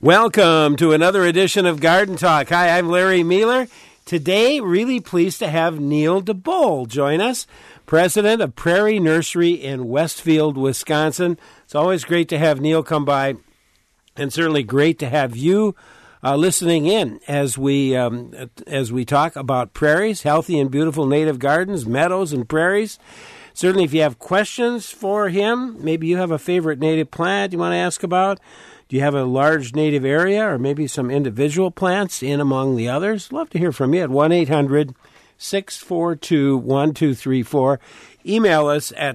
Welcome to another edition of Garden Talk. Hi, I'm Larry Mealer. Today, really pleased to have Neil DeBoll join us, president of Prairie Nursery in Westfield, Wisconsin. It's always great to have Neil come by, and certainly great to have you listening in as we talk about prairies, healthy and beautiful native gardens, meadows, and prairies. Certainly, if you have questions for him, maybe you have a favorite native plant you want to ask about. Do you have a large native area or maybe some individual plants in among the others? Love to hear from you at 1-800-642-1234. Email us at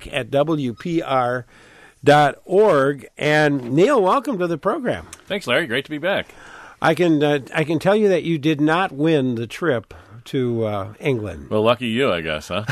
talk@wpr.org. And Neil, welcome to the program. Thanks, Larry. Great to be back. I can tell you that you did not win the trip to England. Well, lucky you, I guess, huh?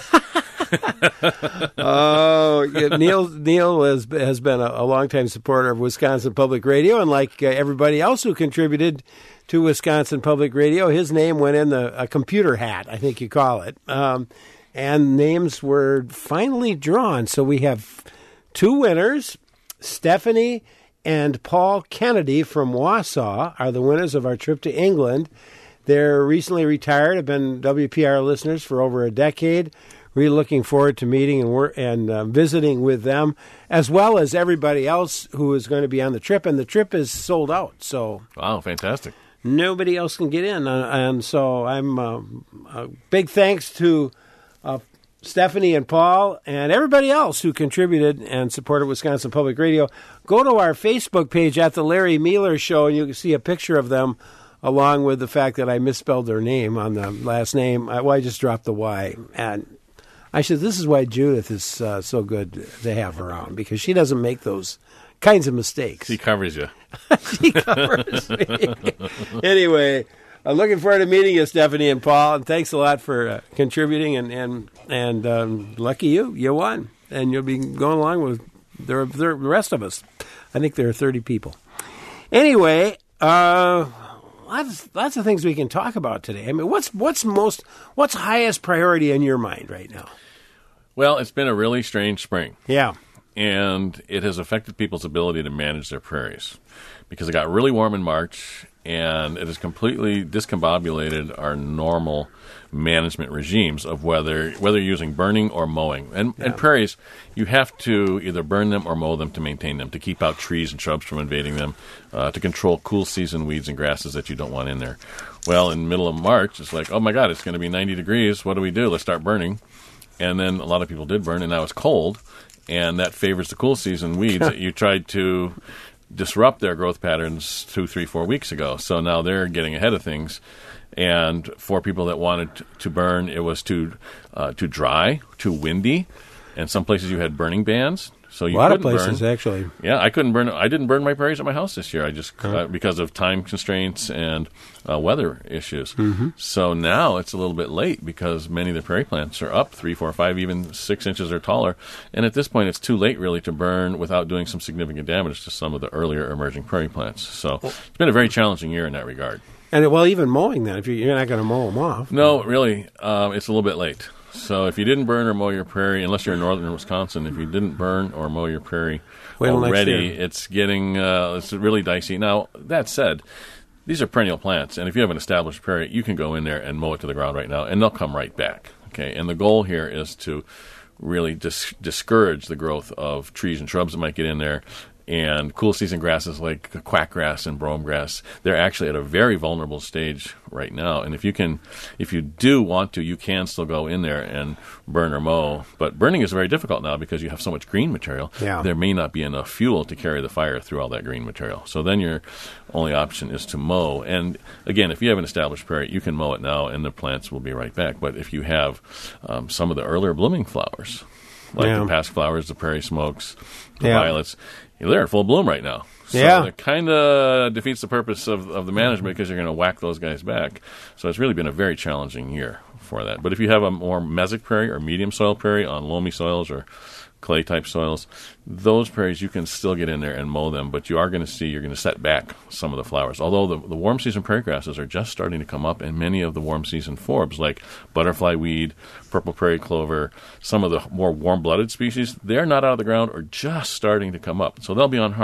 Oh, yeah, Neil has been a longtime supporter of Wisconsin Public Radio, and like everybody else who contributed to Wisconsin Public Radio, his name went in a computer hat, I think you call it, and names were finally drawn. So we have two winners. Stephanie and Paul Kennedy from Wausau are the winners of our trip to England. They're recently retired, have been WPR listeners for over a decade. Really looking forward to meeting and visiting with them, as well as everybody else who is going to be on the trip. And the trip is sold out. So wow, fantastic. Nobody else can get in. And so I'm big thanks to Stephanie and Paul and everybody else who contributed and supported Wisconsin Public Radio. Go to our Facebook page at The Larry Mealer Show, and you can see a picture of them, along with the fact that I misspelled their name on the last name. I just dropped the Y. And this is why Judith is so good to have around, because she doesn't make those kinds of mistakes. She covers you. She covers me. Anyway, I'm looking forward to meeting you, Stephanie and Paul, and thanks a lot for contributing, and lucky you won. And you'll be going along with the rest of us. I think there are 30 people. Anyway, lots of things we can talk about today. I mean, what's highest priority in your mind right now? Well, it's been a really strange spring. Yeah. And it has affected people's ability to manage their prairies because it got really warm in March, and it has completely discombobulated our normal management regimes of whether you're using burning or mowing. And prairies, you have to either burn them or mow them to maintain them, to keep out trees and shrubs from invading them, to control cool season weeds and grasses that you don't want in there. Well, in the middle of March, it's like, oh my God, it's going to be 90 degrees. What do we do? Let's start burning. And then a lot of people did burn, and now it's cold, and that favors the cool season weeds that you tried to disrupt their growth patterns 2, 3, 4 weeks ago. So now they're getting ahead of things. And for people that wanted to burn, it was too dry, too windy, and some places you had burning bans. So you a lot couldn't of places, burn. actually. Yeah, I couldn't burn. I didn't burn my prairies at my house this year. I just because of time constraints and weather issues. Mm-hmm. So now it's a little bit late because many of the prairie plants are up 3, 4, 5, even 6 inches or taller. And at this point, it's too late really to burn without doing some significant damage to some of the earlier emerging prairie plants. So it's been a very challenging year in that regard. And even mowing then, if you're not going to mow them off. No, really, it's a little bit late. So if you didn't burn or mow your prairie, unless you're in northern Wisconsin, if you didn't burn or mow your prairie already, it's getting it's really dicey. Now, that said, these are perennial plants, and if you have an established prairie, you can go in there and mow it to the ground right now, and they'll come right back. Okay, and the goal here is to really discourage the growth of trees and shrubs that might get in there. And cool season grasses like quackgrass and brome grass, they're actually at a very vulnerable stage right now. And if you do want to, you can still go in there and burn or mow. But burning is very difficult now because you have so much green material. Yeah. There may not be enough fuel to carry the fire through all that green material. So then your only option is to mow. And again, if you have an established prairie, you can mow it now and the plants will be right back. But if you have some of the earlier blooming flowers, like the pasque flowers, the prairie smokes, the violets, they're in full bloom right now. So it kind of defeats the purpose of the management because you're going to whack those guys back. So it's really been a very challenging year for that. But if you have a more mesic prairie or medium soil prairie on loamy soils or clay-type soils, those prairies you can still get in there and mow them, but you're going to set back some of the flowers. Although the warm season prairie grasses are just starting to come up, and many of the warm season forbs like butterfly weed, purple prairie clover, some of the more warm-blooded species, they're not out of the ground or just starting to come up, so they'll be unharmed.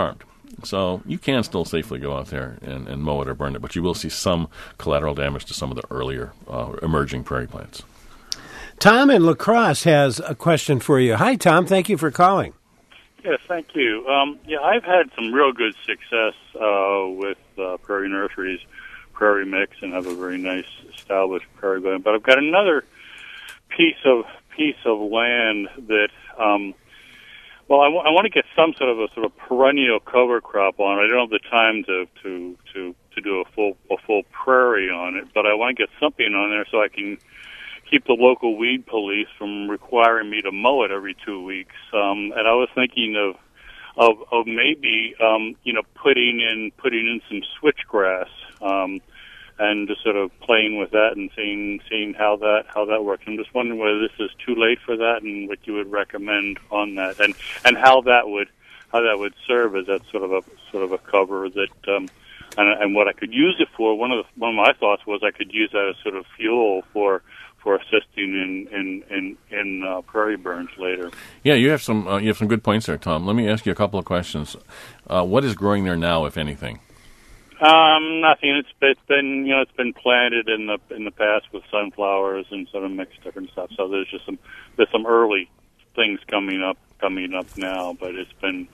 So you can still safely go out there and mow it or burn it, but you will see some collateral damage to some of the earlier emerging prairie plants. Tom in La Crosse has a question for you. Hi, Tom. Thank you for calling. Yes, thank you. I've had some real good success with Prairie Nurseries Prairie Mix and have a very nice established prairie garden. But I've got another piece of land that, I want to get some sort of perennial cover crop on. I don't have the time to do a full prairie on it, but I want to get something on there so I can keep the local weed police from requiring me to mow it every 2 weeks. And I was thinking of maybe putting in some switchgrass, and just sort of playing with that and seeing how that works. I'm just wondering whether this is too late for that and what you would recommend on that, and how that would serve as that sort of a cover that and what I could use it for. One of my thoughts was I could use that as sort of fuel for assisting in prairie burns later. Yeah, you have some good points there, Tom. Let me ask you a couple of questions. What is growing there now, if anything? Nothing. It's been planted in the past with sunflowers and sort of mixed different stuff. So there's some early things coming up now, but it's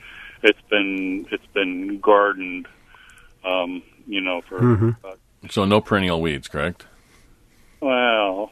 been gardened, for. Mm-hmm. So no perennial weeds, correct? Well,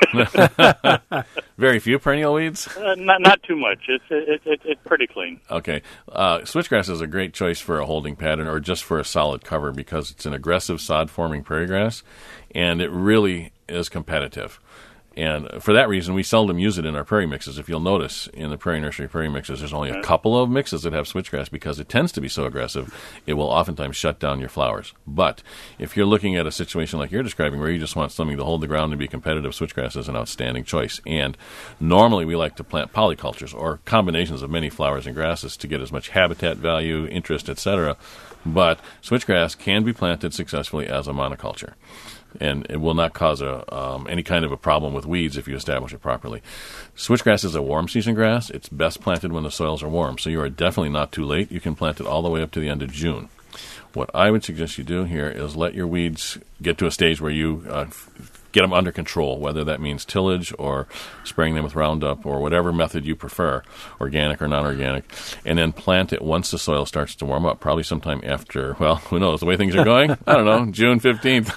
very few perennial weeds. Not too much. It's pretty clean. Okay, switchgrass is a great choice for a holding pattern or just for a solid cover because it's an aggressive sod-forming prairie grass, and it really is competitive. And for that reason, we seldom use it in our prairie mixes. If you'll notice, in the Prairie Nursery prairie mixes, there's only a couple of mixes that have switchgrass because it tends to be so aggressive, it will oftentimes shut down your flowers. But if you're looking at a situation like you're describing where you just want something to hold the ground and be competitive, switchgrass is an outstanding choice. And normally we like to plant polycultures or combinations of many flowers and grasses to get as much habitat value, interest, etc. But switchgrass can be planted successfully as a monoculture. And it will not cause any kind of a problem with weeds if you establish it properly. Switchgrass is a warm season grass. It's best planted when the soils are warm, so you are definitely not too late. You can plant it all the way up to the end of June. What I would suggest you do here is let your weeds get to a stage where you get them under control, whether that means tillage or spraying them with Roundup or whatever method you prefer, organic or non-organic, and then plant it once the soil starts to warm up, probably sometime after, well, who knows, the way things are going? I don't know, June 15th.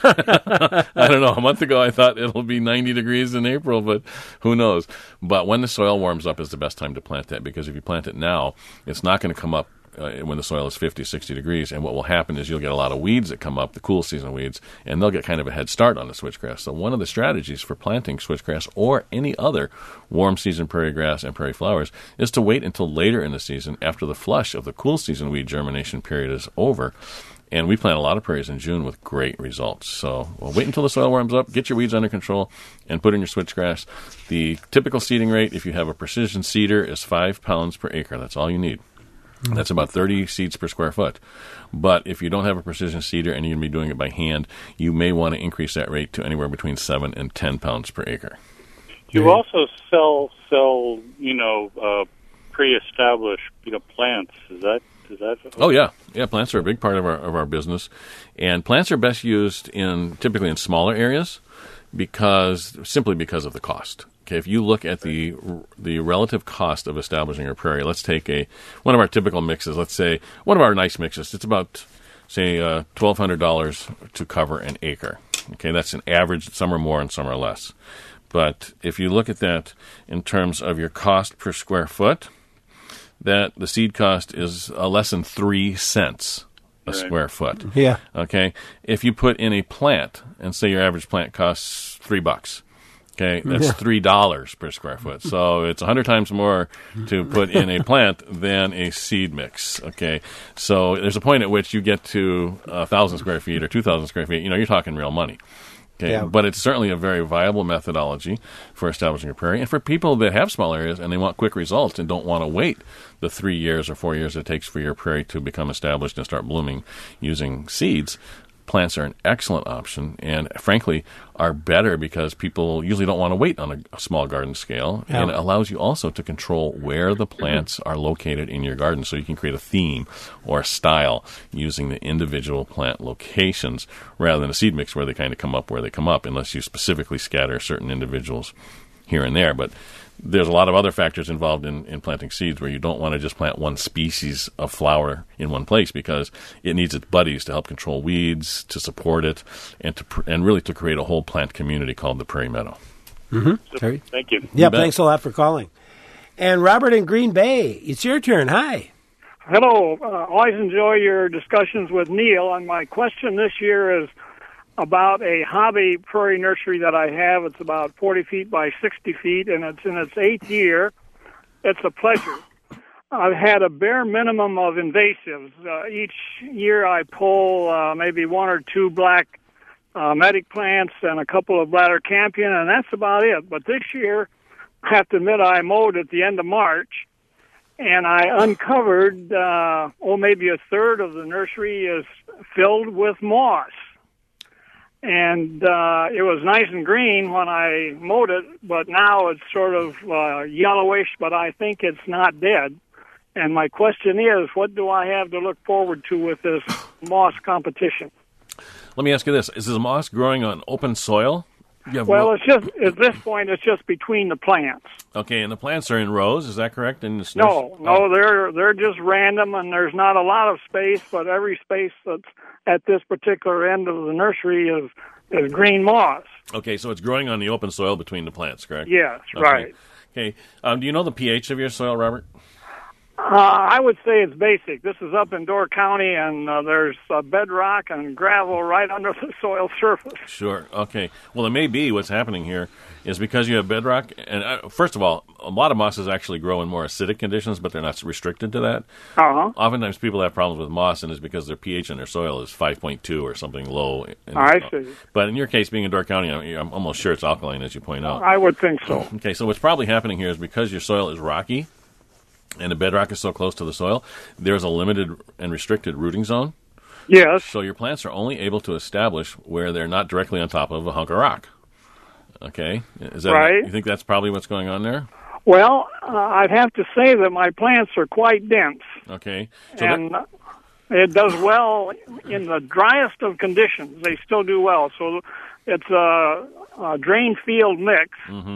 I don't know. A month ago I thought it'll be 90 degrees in April, but who knows? But when the soil warms up is the best time to plant that, because if you plant it now, it's not going to come up when the soil is 50, 60 degrees, and what will happen is you'll get a lot of weeds that come up, the cool season weeds, and they'll get kind of a head start on the switchgrass. So one of the strategies for planting switchgrass or any other warm season prairie grass and prairie flowers is to wait until later in the season after the flush of the cool season weed germination period is over. And we plant a lot of prairies in June with great results. So wait until the soil warms up, get your weeds under control, and put in your switchgrass. The typical seeding rate, if you have a precision seeder, is 5 pounds per acre. That's all you need. That's about 30 seeds per square foot. But if you don't have a precision seeder and you're going to be doing it by hand, you may want to increase that rate to anywhere between 7 and 10 pounds per acre. You also sell pre-established plants. Is that? Oh yeah, plants are a big part of our business, and plants are best used typically in smaller areas simply because of the cost. Okay, if you look at the relative cost of establishing a prairie, let's take one of our typical mixes. Let's say one of our nice mixes. It's about $1,200 to cover an acre. Okay, that's an average. Some are more and some are less. But if you look at that in terms of your cost per square foot, that the seed cost is less than 3 cents a square foot. Yeah. Okay. If you put in a plant and say your average plant costs $3. Okay, that's $3 per square foot. So it's 100 times more to put in a plant than a seed mix. Okay, so there's a point at which you get to 1,000 square feet or 2,000 square feet. You're talking real money. Okay, yeah. But it's certainly a very viable methodology for establishing a prairie. And for people that have small areas and they want quick results and don't want to wait the 3 years or 4 years it takes for your prairie to become established and start blooming using seeds, plants are an excellent option, and frankly are better because people usually don't want to wait on a small garden scale, and it allows you also to control where the plants are located in your garden, so you can create a theme or a style using the individual plant locations rather than a seed mix where they kind of come up where they come up, unless you specifically scatter certain individuals here and there. But there's a lot of other factors involved in planting seeds where you don't want to just plant one species of flower in one place, because it needs its buddies to help control weeds, to support it, and really to create a whole plant community called the prairie meadow. Mm-hmm. Thank you. Yeah, thanks a lot for calling. And Robert in Green Bay, it's your turn. Hi. Hello. Always enjoy your discussions with Neil. And my question this year is about a hobby prairie nursery that I have. It's about 40 feet by 60 feet, and it's in its 8th year. It's a pleasure. I've had a bare minimum of invasives. Each year I pull maybe 1 or 2 black medic plants and a couple of bladder campion, and that's about it. But this year, I have to admit, I mowed at the end of March, and I uncovered, maybe a third of the nursery is filled with moss. And it was nice and green when I mowed it, but now it's sort of yellowish, but I think it's not dead. And my question is, what do I have to look forward to with this moss competition? Let me ask you this. Is this moss growing on open soil? Well, it's just at this point, it's just between the plants. Okay, and the plants are in rows, is that correct? No, they're just random, and there's not a lot of space, but every space that's at this particular end of the nursery is green moss. Okay, so it's growing on the open soil between the plants, correct? Yes, okay. Right. Okay, do you know the pH of your soil, Robert? I would say it's basic. This is up in Door County, and there's bedrock and gravel right under the soil surface. Sure. Okay. Well, it may be what's happening here is because you have bedrock. And first of all, a lot of mosses actually grow in more acidic conditions, but they're not restricted to that. Uh-huh. Oftentimes people have problems with moss, and it's because their pH in their soil is 5.2 or something low. I see. But in your case, being in Door County, I'm almost sure it's alkaline, as you point out. I would think so. Okay. So what's probably happening here is because your soil is rocky, and the bedrock is so close to the soil, there's a limited and restricted rooting zone. Yes. So your plants are only able to establish where they're not directly on top of a hunk of rock. Okay? Is that right? You think that's probably what's going on there? Well, I'd have to say that my plants are quite dense. Okay. So and it does well in the driest of conditions. They still do well. So it's a drain field mix,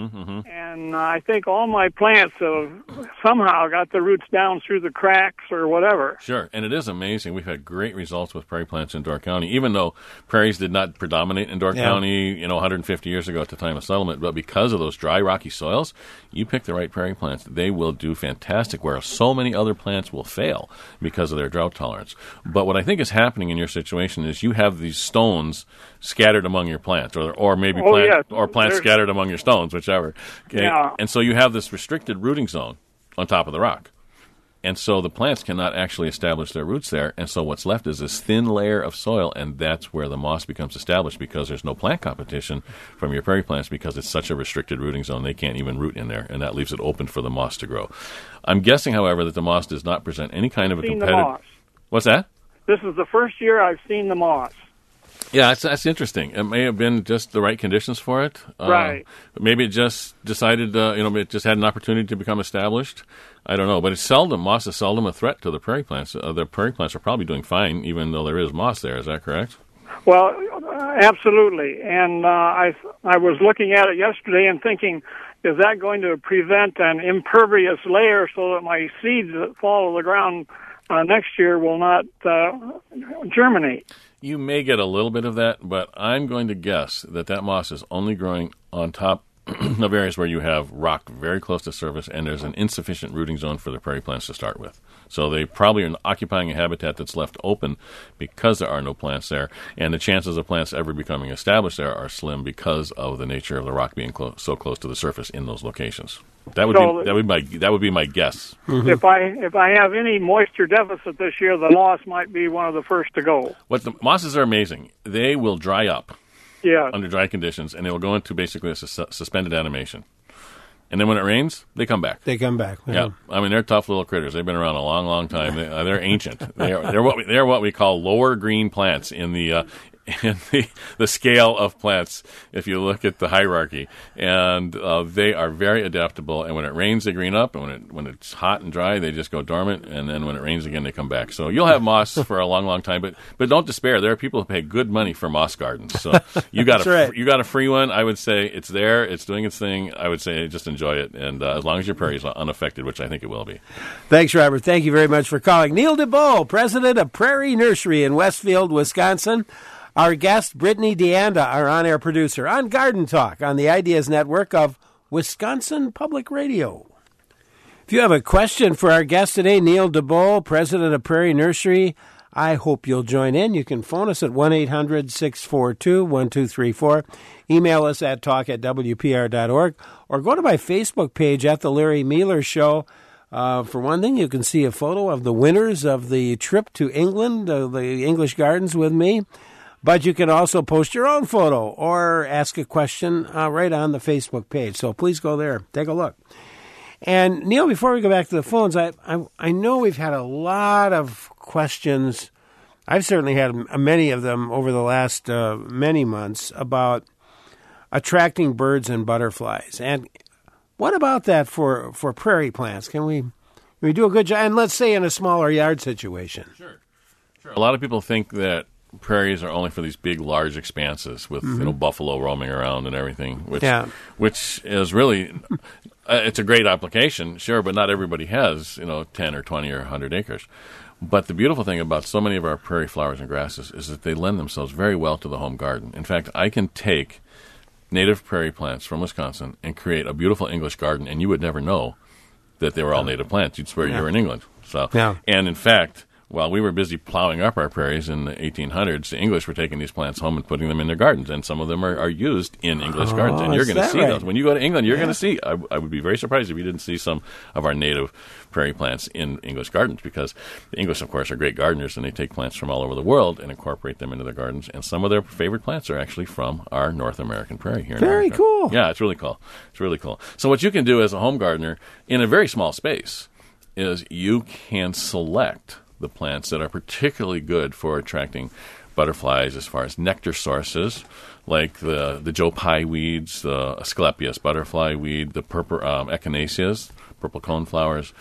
and I think all my plants have somehow got the roots down through the cracks or whatever. Sure, and it is amazing. We've had great results with prairie plants in Door County, even though prairies did not predominate in Door County, 150 years ago at the time of settlement. But because of those dry, rocky soils, you pick the right prairie plants, they will do fantastic, whereas so many other plants will fail because of their drought tolerance. But what I think is happening in your situation is you have these stones scattered among your plants, or maybe plants scattered among your stones, whichever. Okay? Yeah. And so you have this restricted rooting zone on top of the rock. And so the plants cannot actually establish their roots there, and so what's left is this thin layer of soil, and that's where the moss becomes established because there's no plant competition from your prairie plants because it's such a restricted rooting zone they can't even root in there, and that leaves it open for the moss to grow. I'm guessing, however, that the moss does not present any kind of a competitive... The moss. What's that? This is the first year I've seen the moss. Yeah, that's interesting. It may have been just the right conditions for it. Right. Maybe it just decided, it just had an opportunity to become established. I don't know. But moss is seldom a threat to the prairie plants. The prairie plants are probably doing fine, even though there is moss there. Is that correct? Well, absolutely. And I was looking at it yesterday and thinking, is that going to prevent an impervious layer so that my seeds that fall to the ground next year will not germinate? You may get a little bit of that, but I'm going to guess that moss is only growing on top of areas where you have rock very close to surface and there's an insufficient rooting zone for the prairie plants to start with. So they probably are occupying a habitat that's left open because there are no plants there, and the chances of plants ever becoming established there are slim because of the nature of the rock being so close to the surface in those locations. That would be my guess. Mm-hmm. If I have any moisture deficit this year, the moss might be one of the first to go. The mosses are amazing. They will dry up under dry conditions, and they will go into basically a suspended animation. And then when it rains, they come back. Yeah. I mean, they're tough little critters. They've been around a long, long time. They're ancient. They're what we call lower green plants in the the scale of plants if you look at the hierarchy. And they are very adaptable. And when it rains, they green up. And when it's hot and dry, they just go dormant. And then when it rains again, they come back. So you'll have moss for a long, long time. But don't despair. There are people who pay good money for moss gardens. So you got you got a free one. I would say it's there. It's doing its thing. I would say just enjoy it. And as long as your prairie is unaffected, which I think it will be. Thanks, Robert. Thank you very much for calling. Neil DeBow, president of Prairie Nursery in Westfield, Wisconsin. Our guest, Brittany Deanda, our on-air producer, on Garden Talk on the Ideas Network of Wisconsin Public Radio. If you have a question for our guest today, Neil DeBow, president of Prairie Nursery, I hope you'll join in. You can phone us at 1-800-642-1234. Email us at talk@wpr.org, or go to my Facebook page at The Larry Mealer Show. For one thing, you can see a photo of the winners of the trip to England, the English Gardens with me. But you can also post your own photo or ask a question right on the Facebook page. So please go there. Take a look. And, Neil, before we go back to the phones, I know we've had a lot of questions. I've certainly had many of them over the last many months about attracting birds and butterflies. And what about that for prairie plants? Can we do a good job? And let's say in a smaller yard situation. Sure. A lot of people think that prairies are only for these big, large expanses with buffalo roaming around and everything, which is really it's a great application, sure, but not everybody has 10 or 20 or 100 acres. But the beautiful thing about so many of our prairie flowers and grasses is that they lend themselves very well to the home garden. In fact, I can take native prairie plants from Wisconsin and create a beautiful English garden, and you would never know that they were all native plants. You'd swear you were in England. So, and in fact, while we were busy plowing up our prairies in the 1800s, the English were taking these plants home and putting them in their gardens, and some of them are used in English gardens. And you're going to see those. When you go to England, you're going to see. I would be very surprised if you didn't see some of our native prairie plants in English gardens, because the English, of course, are great gardeners, and they take plants from all over the world and incorporate them into their gardens. And some of their favorite plants are actually from our North American prairie here in America. Very cool. Yeah, it's really cool. It's really cool. So what you can do as a home gardener in a very small space is you can select the plants that are particularly good for attracting butterflies as far as nectar sources, like the Joe Pye weeds, the Asclepias butterfly weed, the purple echinaceas, purple coneflowers,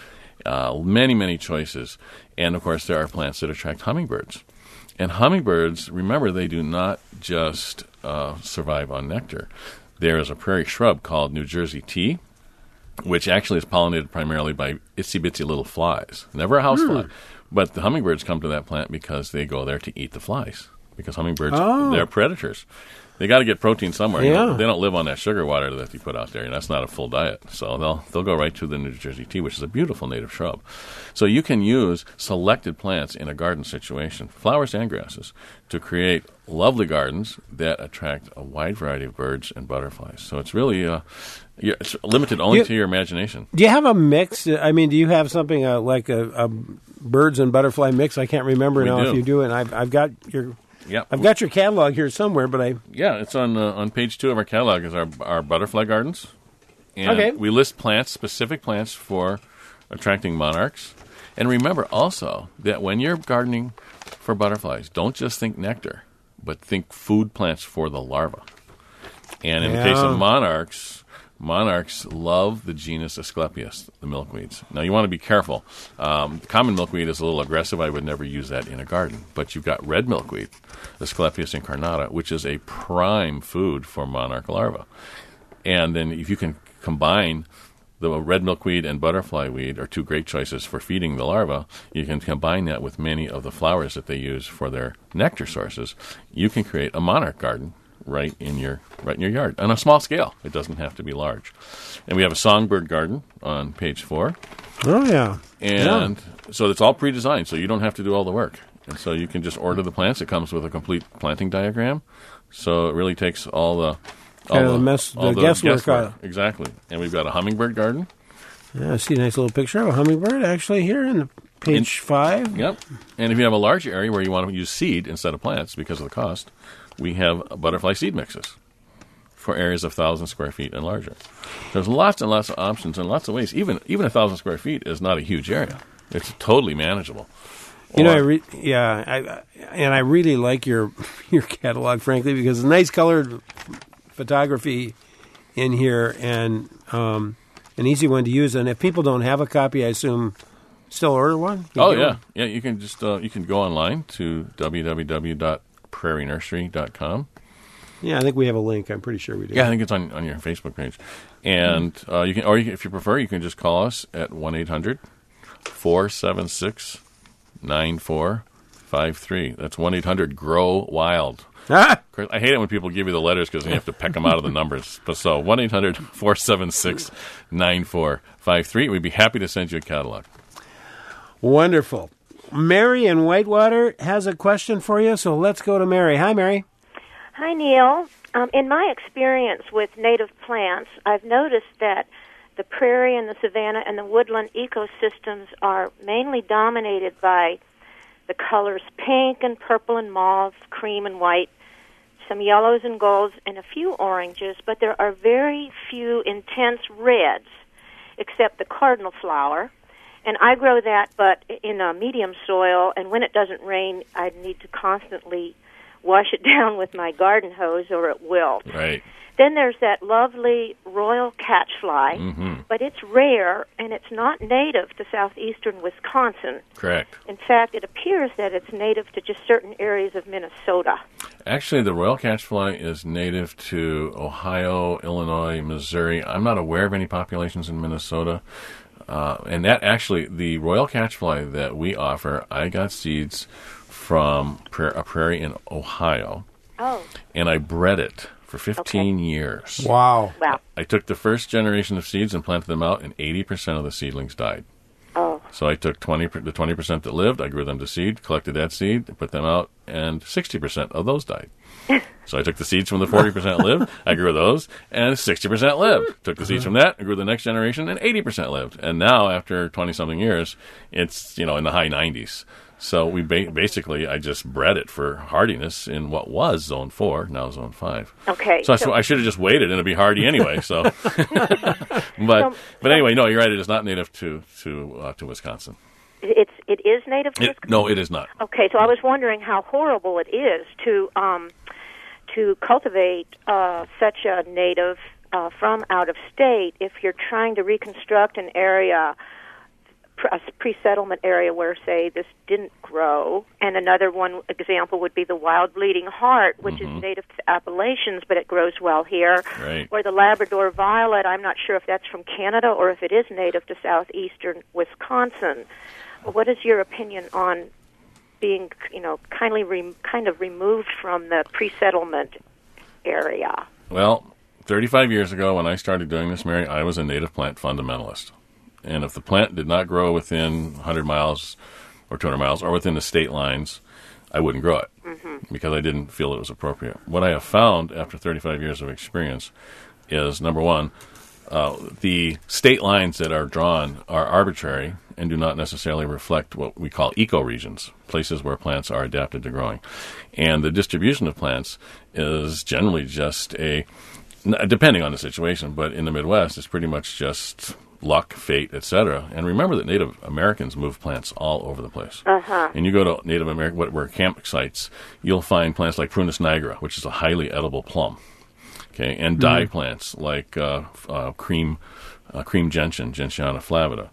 many, many choices. And, of course, there are plants that attract hummingbirds. And hummingbirds, remember, they do not just survive on nectar. There is a prairie shrub called New Jersey tea, which actually is pollinated primarily by itsy-bitsy little flies. Never a housefly. But the hummingbirds come to that plant because they go there to eat the flies. Because hummingbirds, they're predators. They got to get protein somewhere. Yeah. They don't live on that sugar water that you put out there. That's not a full diet. So they'll go right to the New Jersey tea, which is a beautiful native shrub. So you can use selected plants in a garden situation, flowers and grasses, to create lovely gardens that attract a wide variety of birds and butterflies. So it's really it's limited only to your imagination. Do you have a mix? I mean, do you have something like a birds and butterfly mix? I can't remember now if you do. And I've got your catalog here somewhere, but it's on page 2 of our catalog is our butterfly gardens. And we list plants, specific plants for attracting monarchs. And remember also that when you're gardening for butterflies, don't just think nectar, but think food plants for the larva. And in the case of monarchs love the genus Asclepias, the milkweeds. Now, you want to be careful. Common milkweed is a little aggressive. I would never use that in a garden. But you've got red milkweed, Asclepias incarnata, which is a prime food for monarch larvae. And then if you can combine the red milkweed and butterfly weed are two great choices for feeding the larvae. You can combine that with many of the flowers that they use for their nectar sources. You can create a monarch garden right in your yard on a small scale. It doesn't have to be large. And we have a songbird garden on page 4. Oh yeah, and so it's all pre-designed, so you don't have to do all the work. And so you can just order the plants. It comes with a complete planting diagram, so it really takes all the guesswork out. Exactly. And we've got a hummingbird garden. Yeah, I see a nice little picture of a hummingbird actually here in page 5. Yep. And if you have a larger area where you want to use seed instead of plants because of the cost, we have butterfly seed mixes for areas of 1,000 square feet and larger. There's lots and lots of options and lots of ways. Even 1,000 square feet is not a huge area. It's totally manageable. You know, I really like your catalog, frankly, because it's nice colored photography in here and an easy one to use. And if people don't have a copy, I assume still order one. Yeah. You can just you can go online to www.prairienursery.com. Yeah, I think we have a link. I'm pretty sure we do. Yeah, I think it's on your Facebook page, and you can, if you prefer, you can just call us at 1-800-476-9453. That's 1-800-GROW-WILD. I hate it when people give you the letters because you have to peck them out of the numbers. But so 1-800-476-9453. We'd be happy to send you a catalog. Wonderful. Mary in Whitewater has a question for you, so let's go to Mary. Hi, Mary. Hi, Neil. In my experience with native plants, I've noticed that the prairie and the savanna and the woodland ecosystems are mainly dominated by the colors pink and purple and mauve, cream and white, some yellows and golds, and a few oranges, but there are very few intense reds, except the cardinal flower. And I grow that, but in a medium soil, and when it doesn't rain, I need to constantly wash it down with my garden hose or it wilts. Right. Then there's that lovely royal catchfly, but it's rare, and it's not native to southeastern Wisconsin. Correct. In fact, it appears that it's native to just certain areas of Minnesota. Actually, the royal catchfly is native to Ohio, Illinois, Missouri. I'm not aware of any populations in Minnesota. And that actually, the royal catchfly that we offer, I got seeds from a prairie in Ohio. Oh. And I bred it for 15 years. Wow. I took the first generation of seeds and planted them out, and 80% of the seedlings died. Oh. So I took the 20% that lived, I grew them to seed, collected that seed, put them out, and 60% of those died. So I took the seeds from the 40% lived, I grew those, and 60% lived. Took the seeds from that, I grew the next generation, and 80% lived. And now, after 20-something years, it's in the high 90s. So we basically, I just bred it for hardiness in what was Zone 4, now Zone 5. Okay. So I should have just waited, and it'd be hardy anyway. So, but anyway, no, you're right. It is not native to Wisconsin. It is native to Wisconsin? No, it is not. Okay, so I was wondering how horrible it is to cultivate such a native from out of state if you're trying to reconstruct an area, a pre-settlement area where, say, this didn't grow. And another one example would be the wild bleeding heart, which is native to Appalachians, but it grows well here. Right. Or the Labrador violet, I'm not sure if that's from Canada or if it is native to southeastern Wisconsin. What is your opinion on being, kind of removed from the pre-settlement area? Well, 35 years ago when I started doing this, Mary, I was a native plant fundamentalist. And if the plant did not grow within 100 miles or 200 miles or within the state lines, I wouldn't grow it because I didn't feel it was appropriate. What I have found after 35 years of experience is, number one, the state lines that are drawn are arbitrary and do not necessarily reflect what we call ecoregions, places where plants are adapted to growing. And the distribution of plants is generally just depending on the situation, but in the Midwest, it's pretty much just luck, fate, etc. And remember that Native Americans move plants all over the place. And you go to Native American, where campsites, you'll find plants like Prunus nigra, which is a highly edible plum. Okay, and dye plants like cream gentian, Gentiana flavida.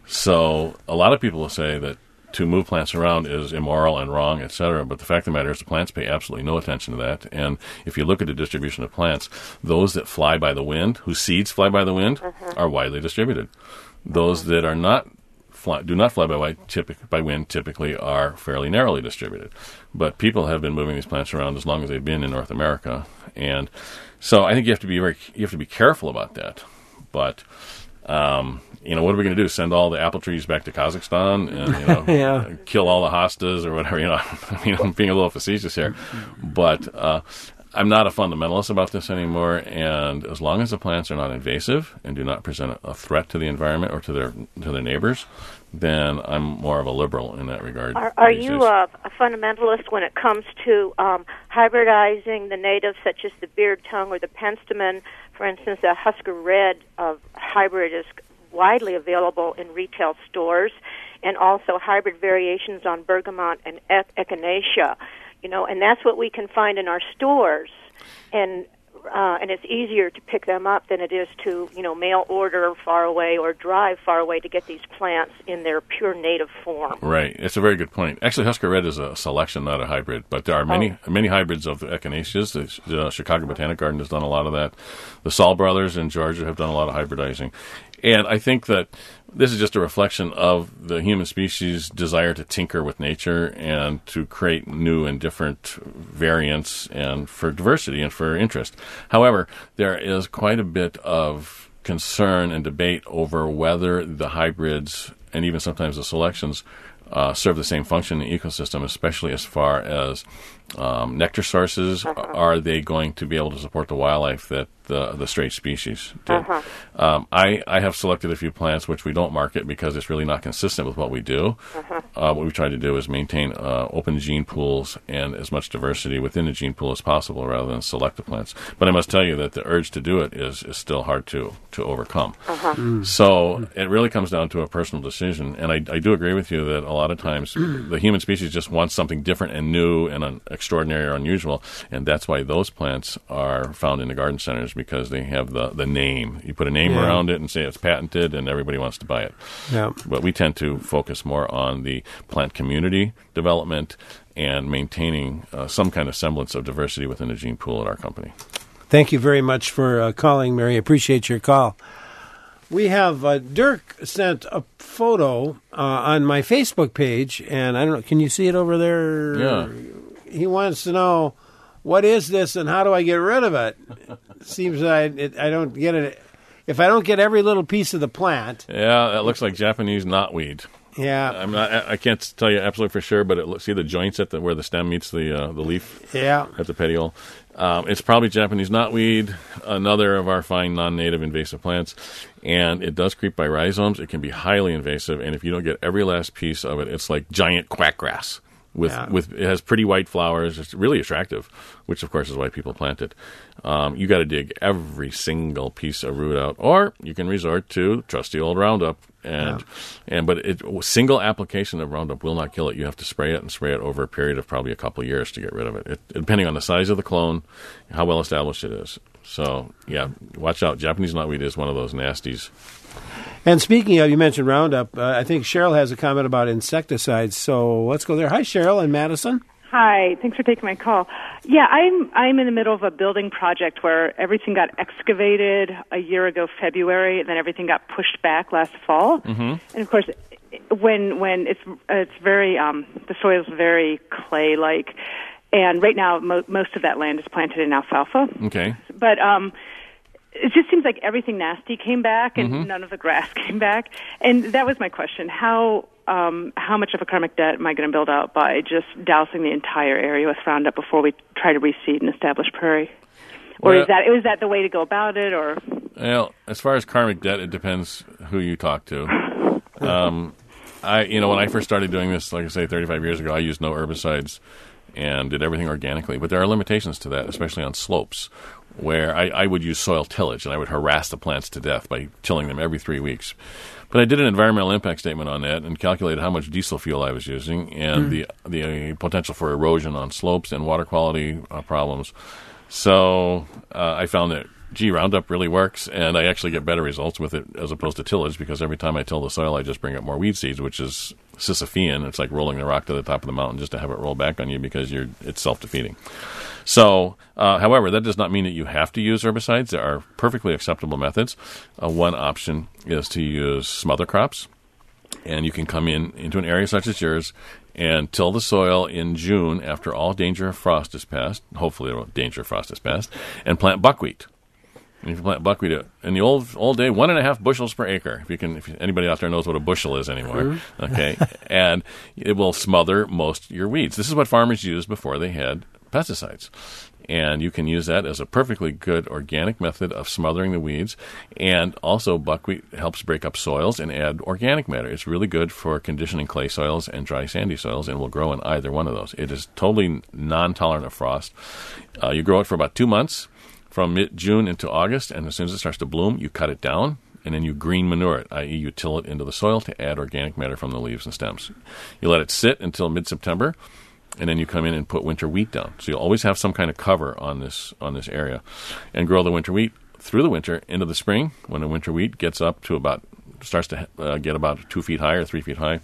So a lot of people will say that to move plants around is immoral and wrong, etc. But the fact of the matter is the plants pay absolutely no attention to that. And if you look at the distribution of plants, those that fly by the wind, whose seeds fly by the wind, are widely distributed. Those that are do not fly by wind typically are fairly narrowly distributed. But people have been moving these plants around as long as they've been in North America. And so I think you have to be careful about that. But what are we going to do? Send all the apple trees back to Kazakhstan and kill all the hostas or whatever? I'm being a little facetious here, but I'm not a fundamentalist about this anymore. And as long as the plants are not invasive and do not present a threat to the environment or to their neighbors, then I'm more of a liberal in that regard. Are you a fundamentalist when it comes to hybridizing the natives, such as the beard tongue or the penstemon? For instance, a Husker Red hybrid is widely available in retail stores. and also hybrid variations on bergamot and echinacea, and that's what we can find in our stores, and it's easier to pick them up than it is to, mail order far away or drive far away to get these plants in their pure native form. Right. It's a very good point. Actually, Husker Red is a selection, not a hybrid, but there are many hybrids of the echinaceas. The Chicago Botanic Garden has done a lot of that. The Saul brothers in Georgia have done a lot of hybridizing. And I think that this is just a reflection of the human species' desire to tinker with nature and to create new and different variants and for diversity and for interest. However, there is quite a bit of concern and debate over whether the hybrids and even sometimes the selections serve the same function in the ecosystem, especially as far as nectar sources. Are they going to be able to support the wildlife that the stray species did? I have selected a few plants which we don't market because it's really not consistent with what we do. What we try to do is maintain open gene pools and as much diversity within the gene pool as possible rather than select the plants. But I must tell you that the urge to do it is still hard to overcome. So it really comes down to a personal decision. And I do agree with you that a lot of times the human species just wants something different and new and extraordinary or unusual, and that's why those plants are found in the garden centers, because they have the name. You put a name around it and say it's patented, and everybody wants to buy it. But we tend to focus more on the plant community development and maintaining some kind of semblance of diversity within the gene pool at our company. Thank you very much for calling, Mary. Appreciate your call. We have Dirk sent a photo on my Facebook page, and I don't know, can you see it over there? Yeah. He wants to know, what is this and how do I get rid of it? Seems I don't get it. If I don't get every little piece of the plant. Yeah, that looks like Japanese knotweed. Yeah. I can't tell you absolutely for sure, but see the joints at where the stem meets the leaf? Yeah. At the petiole. It's probably Japanese knotweed, another of our fine non-native invasive plants, and it does creep by rhizomes. It can be highly invasive, and if you don't get every last piece of it, it's like giant quackgrass. With it has pretty white flowers. It's really attractive, which of course is why people plant it. You got to dig every single piece of root out, or you can resort to trusty old Roundup. But single application of Roundup will not kill it. You have to spray it and spray it over a period of probably a couple of years to get rid of it, depending on the size of the clone, how well established it is. So watch out. Japanese knotweed is one of those nasties. And speaking of, you mentioned Roundup, I think Cheryl has a comment about insecticides, so let's go there. Hi, Cheryl in Madison. Hi, thanks for taking my call. Yeah, I'm in the middle of a building project where everything got excavated a year ago, February, and then everything got pushed back last fall. And of course, when it's very the soil's very clay-like, and right now most of that land is planted in alfalfa. Okay, but it just seems like everything nasty came back and none of the grass came back. And that was my question. How much of a karmic debt am I going to build out by just dousing the entire area with Roundup before we try to reseed and establish prairie? Or is that the way to go about it? Or well, as far as karmic debt, it depends who you talk to. When I first started doing this, like I say, 35 years ago, I used no herbicides and did everything organically. But there are limitations to that, especially on slopes, where I would use soil tillage, and I would harass the plants to death by tilling them every 3 weeks. But I did an environmental impact statement on that and calculated how much diesel fuel I was using and the potential for erosion on slopes and water quality problems. So I found that, Roundup really works, and I actually get better results with it as opposed to tillage, because every time I till the soil, I just bring up more weed seeds, which is Sisyphean. It's like rolling the rock to the top of the mountain just to have it roll back on you because it's self-defeating. So, however, that does not mean that you have to use herbicides. There are perfectly acceptable methods. One option is to use smother crops, and you can come into an area such as yours and till the soil in June after all danger of frost is past, hopefully danger of frost is past, and plant buckwheat. And if you plant buckwheat in the old day, 1.5 bushels per acre. If anybody out there knows what a bushel is anymore, okay, and it will smother most of your weeds. This is what farmers used before they had pesticides, and you can use that as a perfectly good organic method of smothering the weeds. And also, buckwheat helps break up soils and add organic matter. It's really good for conditioning clay soils and dry sandy soils, and will grow in either one of those. It is totally non-tolerant of frost. You grow it for about 2 months, from mid-June into August, and as soon as it starts to bloom, you cut it down and then you green manure it, i.e. you till it into the soil to add organic matter from the leaves and stems. You let it sit until mid-September, and then you come in and put winter wheat down. So you'll always have some kind of cover on this area, and grow the winter wheat through the winter into the spring. When the winter wheat gets up to starts to get about 2 feet high or 3 feet high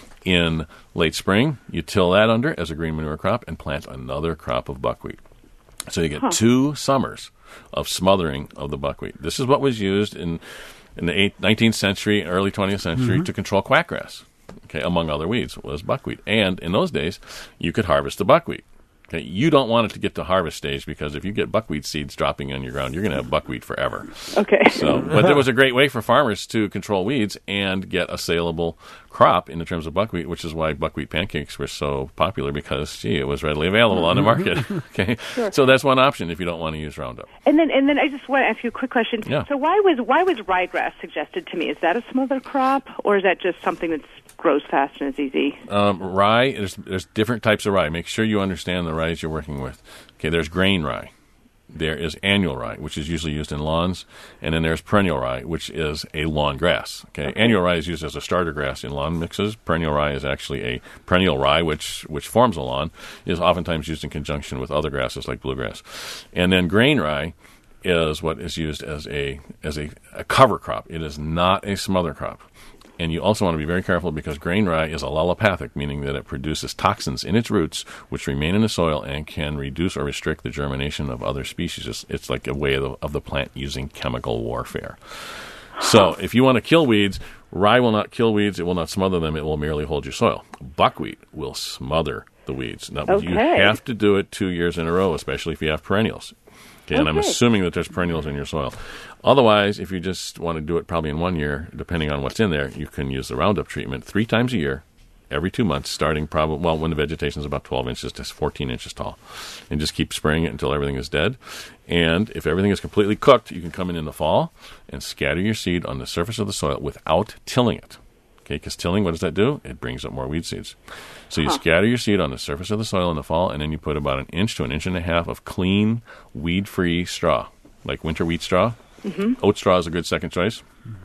in late spring, you till that under as a green manure crop and plant another crop of buckwheat. So you get 2 summers of smothering of the buckwheat. This is what was used in the 19th century, early 20th century to control quackgrass. Okay, among other weeds, was buckwheat. And in those days, you could harvest the buckwheat. Okay, you don't want it to get to harvest stage, because if you get buckwheat seeds dropping on your ground, you're going to have buckwheat forever. Okay. But there was a great way for farmers to control weeds and get a saleable crop in the terms of buckwheat, which is why buckwheat pancakes were so popular, because, it was readily available on the market. Okay, Sure. So that's one option if you don't want to use Roundup. And then I just want to ask you a quick question. Yeah. So why was ryegrass suggested to me? Is that a smother crop, or is that just something that grows fast and is easy? Rye, there's different types of rye. Make sure you understand the rye you're working with. Okay, there's grain rye. There is annual rye, which is usually used in lawns, and then there's perennial rye, which is a lawn grass. Okay, Annual rye is used as a starter grass in lawn mixes. Perennial rye is actually a perennial rye, which forms a lawn, is oftentimes used in conjunction with other grasses like bluegrass. And then grain rye is what is used as a cover crop. It is not a smother crop. And you also want to be very careful, because grain rye is allelopathic, meaning that it produces toxins in its roots which remain in the soil and can reduce or restrict the germination of other species. It's like a way of the plant using chemical warfare. So if you want to kill weeds, rye will not kill weeds. It will not smother them. It will merely hold your soil. Buckwheat will smother the weeds. Now, you have to do it 2 years in a row, especially if you have perennials. Okay, and I'm assuming that there's perennials in your soil. Otherwise, if you just want to do it probably in 1 year, depending on what's in there, you can use the Roundup treatment 3 times a year, every 2 months, starting when the vegetation is about 12 inches to 14 inches tall. And just keep spraying it until everything is dead. And if everything is completely cooked, you can come in the fall and scatter your seed on the surface of the soil without tilling it. Okay, because tilling, what does that do? It brings up more weed seeds. So you scatter your seed on the surface of the soil in the fall, and then you put about 1 inch to 1.5 inches of clean, weed-free straw, like winter wheat straw. Oat straw is a good second choice.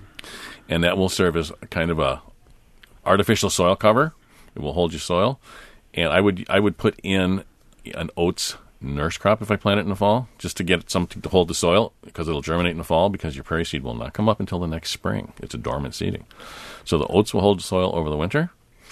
And that will serve as kind of a artificial soil cover. It will hold your soil. And I would put in an oats nurse crop if I plant it in the fall, just to get something to hold the soil, because it'll germinate in the fall, because your prairie seed will not come up until the next spring. It's a dormant seeding. So the oats will hold the soil over the winter.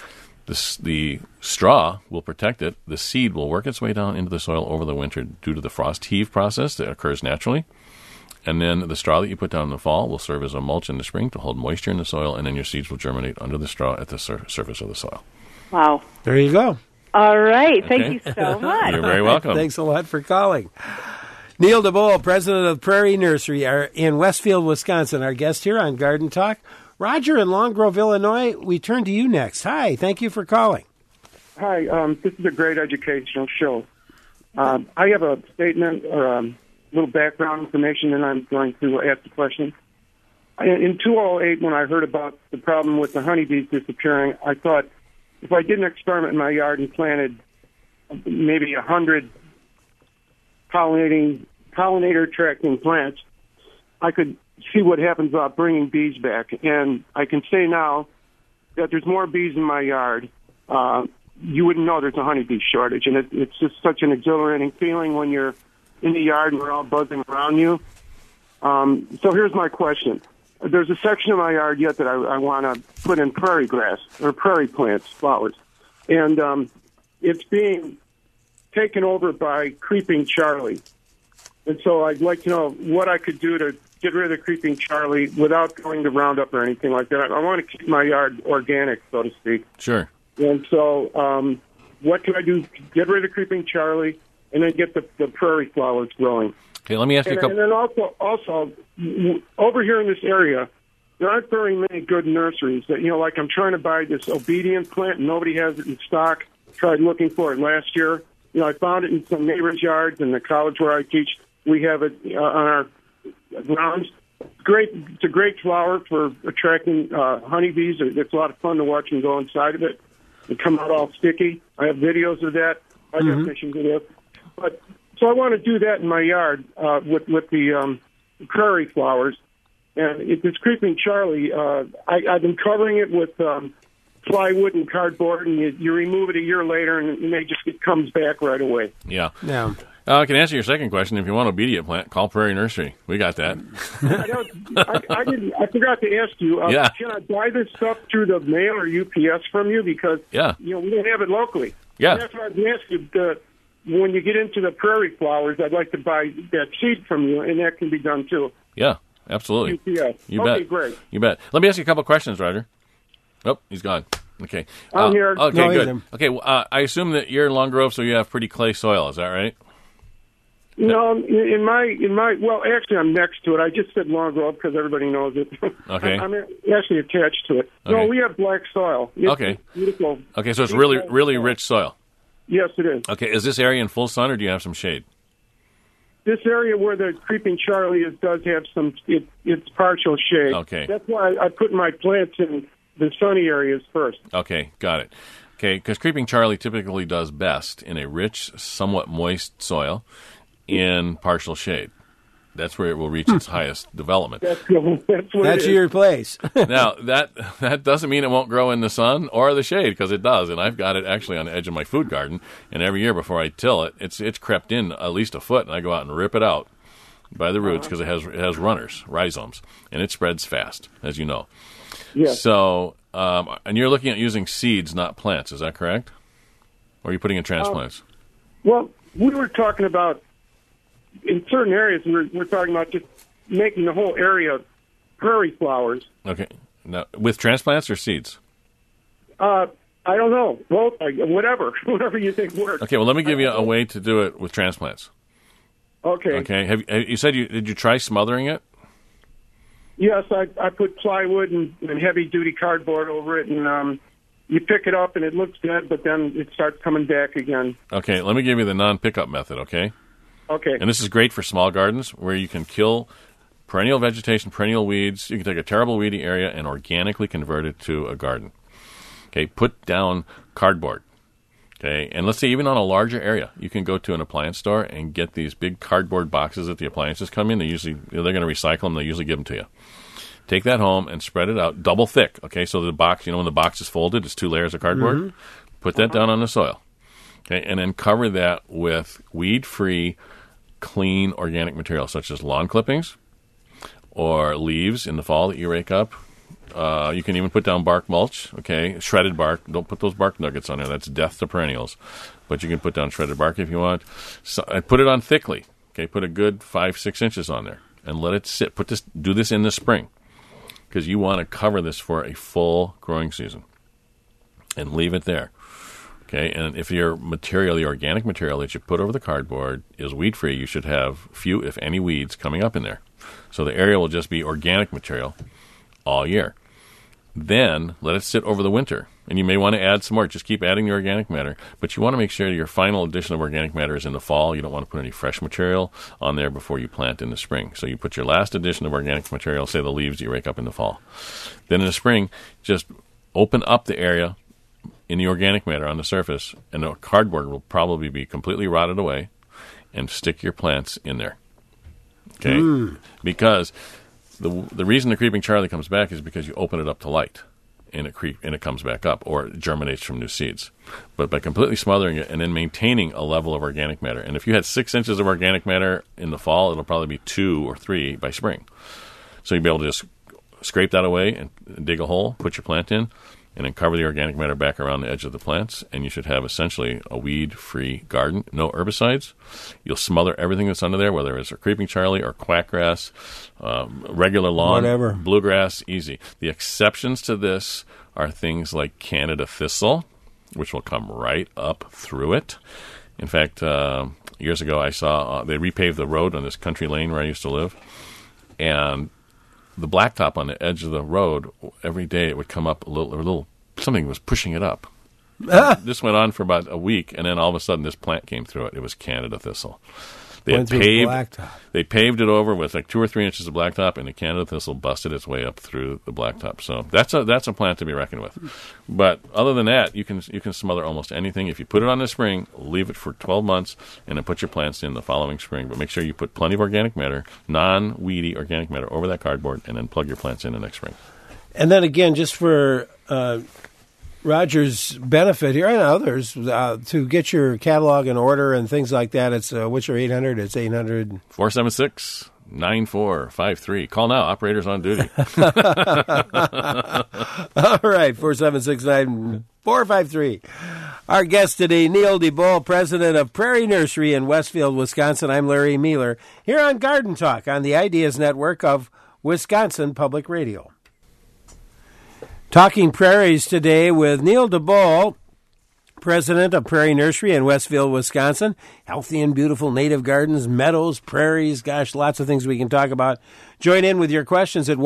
The straw will protect it. The seed will work its way down into the soil over the winter due to the frost heave process that occurs naturally. And then the straw that you put down in the fall will serve as a mulch in the spring to hold moisture in the soil, and then your seeds will germinate under the straw at the surface of the soil. Wow. There you go. All right. Thank you so much. You're very welcome. Thanks a lot for calling. Neil DeBoel, president of Prairie Nursery in Westfield, Wisconsin, our guest here on Garden Talk. Roger in Long Grove, Illinois, we turn to you next. Hi, thank you for calling. Hi, this is a great educational show. I have a statement or a little background information, and I'm going to ask the question. In 2008, when I heard about the problem with the honeybees disappearing, I thought if I did an experiment in my yard and planted maybe 100 pollinator-attracting plants, I could see what happens about bringing bees back. And I can say now that there's more bees in my yard. You wouldn't know there's a honeybee shortage, and it's just such an exhilarating feeling when you're in the yard and we're all buzzing around you. So here's my question. There's a section of my yard yet that I want to put in prairie grass, or prairie plants, flowers. And it's being taken over by Creeping Charlie. And so I'd like to know what I could do to get rid of the Creeping Charlie without going to Roundup or anything like that. I want to keep my yard organic, so to speak. Sure. And so what can I do to get rid of the Creeping Charlie and then get the prairie flowers growing? Okay, let me ask you a couple. And then also, over here in this area, there aren't very many good nurseries. That, like I'm trying to buy this obedient plant, and nobody has it in stock. Tried looking for it last year. I found it in some neighbors' yards, in the college where I teach. We have it on our grounds. It's a great flower for attracting honeybees. It's a lot of fun to watch them go inside of it and come out all sticky. I have videos of that. I got fishing videos. So I want to do that in my yard with the prairie flowers. And this Creeping Charlie, I've been covering it with plywood and cardboard, and you remove it a year later, and it comes back right away. Yeah. Yeah. I can answer your second question. If you want an obedient plant, call Prairie Nursery. We got that. I forgot to ask you. Yeah. Can I buy this stuff through the mail or UPS from you? Because we don't have it locally. Yeah. And that's why I was asking you. When you get into the prairie flowers, I'd like to buy that seed from you, and that can be done too. Yeah, absolutely. UPS. You bet. Okay, great. You bet. Let me ask you a couple questions, Roger. Oh, he's gone. Okay. I'm here. Okay, No, good. either. Okay, I assume that you're in Long Grove, so you have pretty clay soil. Is that right? No, in my well, actually, I'm next to it. I just said Long Grove because everybody knows it. Okay. I'm actually attached to it. Okay. No, we have black soil. It's Okay. beautiful. Okay, so it's really, really rich soil. Yes, it is. Okay, is this area in full sun, or do you have some shade? This area where the Creeping Charlie is does have some. It's partial shade. Okay. That's why I put my plants in the sunny areas first. Okay, got it. Okay, because Creeping Charlie typically does best in a rich, somewhat moist soil in partial shade. That's where it will reach its highest development. That's what That's it is. your place. Now, that doesn't mean it won't grow in the sun or the shade, because it does. And I've got it actually on the edge of my food garden. And every year before I till it, it's crept in at least a foot, and I go out and rip it out by the roots because it has runners, rhizomes, and it spreads fast, as you know. Yes. So, and you're looking at using seeds, not plants. Is that correct? Or are you putting in transplants? Well, we were talking about in certain areas. We're talking about just making the whole area prairie flowers. Okay. Now, with transplants or seeds? I don't know. Both, whatever you think works. Okay. Well, let me give you a way to do it with transplants. Okay. Okay. You said did you try smothering it? Yes, I put plywood and heavy duty cardboard over it, and you pick it up and it looks good, but then it starts coming back again. Okay. Let me give you the non-pickup method. Okay. Okay. And this is great for small gardens where you can kill perennial vegetation, perennial weeds. You can take a terrible weedy area and organically convert it to a garden. Okay, put down cardboard. Okay, and let's say even on a larger area, you can go to an appliance store and get these big cardboard boxes that the appliances come in. They're going to recycle them. They usually give them to you. Take that home and spread it out double thick. Okay, so the box, when the box is folded, it's 2 layers of cardboard. Mm-hmm. Put that down on the soil. Okay, and then cover that with weed-free, clean organic material such as lawn clippings or leaves in the fall that you rake up. You can even put down bark mulch, okay, shredded bark. Don't put those bark nuggets on there. That's death to perennials. But you can put down shredded bark if you want. So, put it on thickly. Okay, put a good 5-6 inches on there and let it sit. Do this in the spring because you want to cover this for a full growing season and leave it there. Okay, and if your material, the organic material that you put over the cardboard is weed-free, you should have few, if any, weeds coming up in there. So the area will just be organic material all year. Then let it sit over the winter. And you may want to add some more. Just keep adding the organic matter. But you want to make sure your final addition of organic matter is in the fall. You don't want to put any fresh material on there before you plant in the spring. So you put your last addition of organic material, say the leaves you rake up in the fall. Then in the spring, just open up the area in the organic matter on the surface, and the cardboard will probably be completely rotted away, and stick your plants in there. Okay? Because the reason the Creeping Charlie comes back is because you open it up to light, and it comes back up, or it germinates from new seeds. But by completely smothering it and then maintaining a level of organic matter, and if you had 6 inches of organic matter in the fall, it'll probably be 2 or 3 by spring. So you'll be able to just scrape that away and dig a hole, put your plant in, and then cover the organic matter back around the edge of the plants, and you should have essentially a weed-free garden, no herbicides. You'll smother everything that's under there, whether it's a Creeping Charlie or quackgrass, regular lawn, whatever, bluegrass, easy. The exceptions to this are things like Canada thistle, which will come right up through it. In fact, years ago I saw they repaved the road on this country lane where I used to live, and the blacktop on the edge of the road, every day it would come up a little something was pushing it up. This went on for about a week, and then all of a sudden this plant came through it. It was Canada thistle. They Went through blacktop. They paved it over with like 2 or 3 inches of blacktop, and the Canada thistle busted its way up through the blacktop. So that's a plant to be reckoned with. But other than that, you can smother almost anything. If you put it on this spring, leave it for 12 months, and then put your plants in the following spring. But make sure you put plenty of organic matter, non-weedy organic matter, over that cardboard, and then plug your plants in the next spring. And then again, just for Roger's benefit here and others, to get your catalog in order and things like that, it's what's your 800? It's 800 476-9453. Call now. Operators on duty. All right, 476-9453. Our guest today, Neil DeBoll, president of Prairie Nursery in Westfield, Wisconsin. I'm Larry Mueller, here on Garden Talk on the Ideas Network of Wisconsin Public Radio. Talking prairies today with Neil DeBoll, president of Prairie Nursery in Westfield, Wisconsin. Healthy and beautiful native gardens, meadows, prairies, gosh, lots of things we can talk about. Join in with your questions at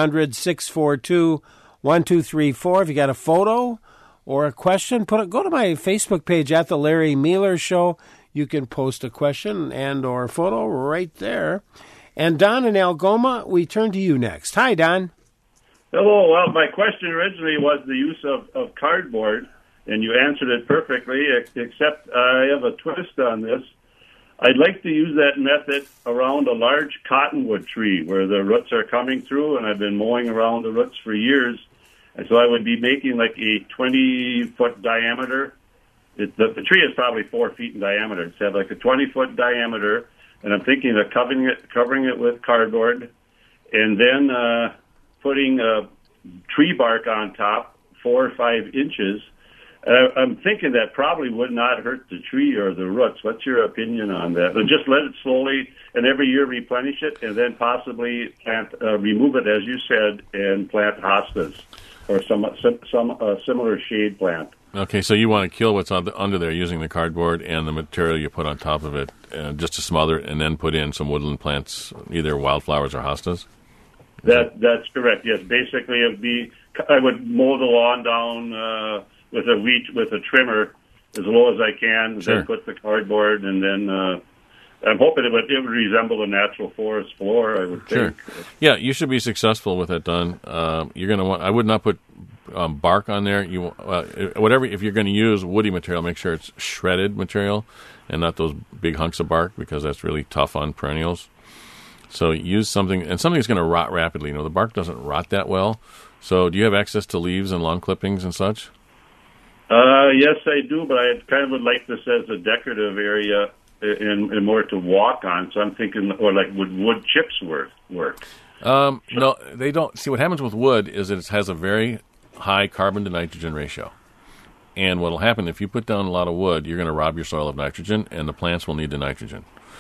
1-800-642-1234. If you got a photo or a question, go to my Facebook page at The Larry Mueller Show. You can post a question and or photo right there. And Don in Algoma, we turn to you next. Hi, Don. Hello. Well, my question originally was the use of cardboard, and you answered it perfectly, except I have a twist on this. I'd like to use that method around a large cottonwood tree where the roots are coming through, and I've been mowing around the roots for years. And so I would be making like a 20-foot diameter. The tree is probably 4 feet in diameter. It's had like a 20-foot diameter, and I'm thinking of covering it with cardboard, and then putting tree bark on top, 4 or 5 inches. I'm thinking that probably would not hurt the tree or the roots. What's your opinion on that? But just let it slowly, and every year replenish it, and then possibly remove it, as you said, and plant hostas or some similar shade plant. Okay, so you want to kill what's under there using the cardboard and the material you put on top of it, just to smother it, and then put in some woodland plants, either wildflowers or hostas? That's correct. Yes, basically I would mow the lawn down with a trimmer as low as I can, sure. Then put the cardboard, and then I'm hoping it would resemble a natural forest floor, I would think. Sure. Yeah, you should be successful with that done. You're going to want. I would not put bark on there. Whatever. If you're going to use woody material, make sure it's shredded material and not those big hunks of bark, because that's really tough on perennials. So use something that's going to rot rapidly. The bark doesn't rot that well. So do you have access to leaves and lawn clippings and such? Yes, I do, but I kind of would like this as a decorative area and more to walk on. So I'm thinking, or like wood chips work? No, they don't. See, what happens with wood is that it has a very high carbon to nitrogen ratio. And what will happen if you put down a lot of wood, you're going to rob your soil of nitrogen, and the plants will need the nitrogen.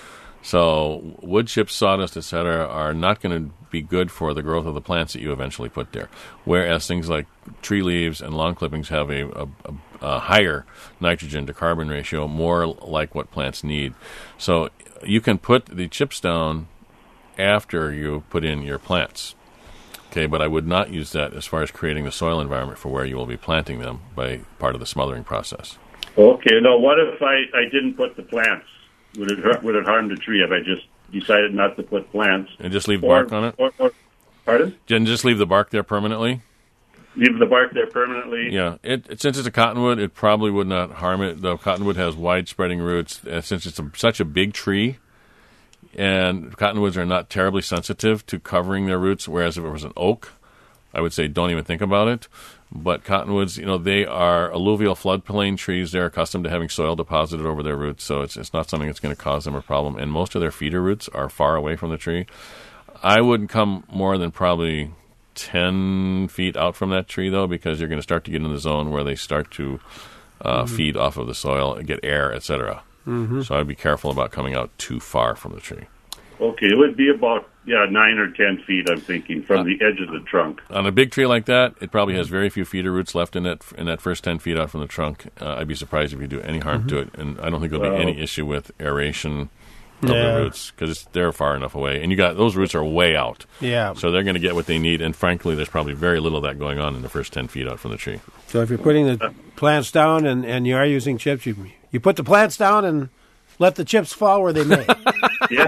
So wood chips, sawdust, etc., are not going to be good for the growth of the plants that you eventually put there. Whereas things like tree leaves and lawn clippings have a higher nitrogen to carbon ratio, more like what plants need. So you can put the chips down after you put in your plants. Okay, but I would not use that as far as creating the soil environment for where you will be planting them by part of the smothering process. Okay, now what if I didn't put the plants? Would it harm the tree if I just decided not to put plants? And just leave bark on it? Pardon? And just leave the bark there permanently? Leave the bark there permanently? Yeah. Since it's a cottonwood, it probably would not harm it. The cottonwood has wide-spreading roots. Since it's such a big tree, and cottonwoods are not terribly sensitive to covering their roots, whereas if it was an oak, I would say don't even think about it. But cottonwoods, they are alluvial floodplain trees. They're accustomed to having soil deposited over their roots, so it's not something that's going to cause them a problem. And most of their feeder roots are far away from the tree. I wouldn't come more than probably 10 feet out from that tree, though, because you're going to start to get in the zone where they start to feed off of the soil, get air, etc. Mm-hmm. So I'd be careful about coming out too far from the tree. Okay, it would be about 9 or 10 feet, I'm thinking, from the edge of the trunk. On a big tree like that, it probably has very few feeder roots left in that first 10 feet out from the trunk. I'd be surprised if you do any harm to it, and I don't think there'll be any issue with aeration of the roots, because they're far enough away. And those roots are way out. Yeah. So they're going to get what they need, and frankly, there's probably very little of that going on in the first 10 feet out from the tree. So if you're putting the plants down and you are using chips, you put the plants down and let the chips fall where they may. Yeah.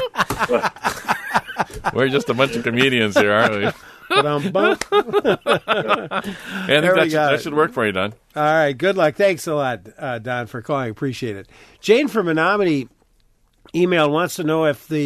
We're just a bunch of comedians here, aren't we? Ba-dum-bum. And that should work for you, Don. All right, good luck. Thanks a lot, Don, for calling. Appreciate it. Jane from Menominee email wants to know if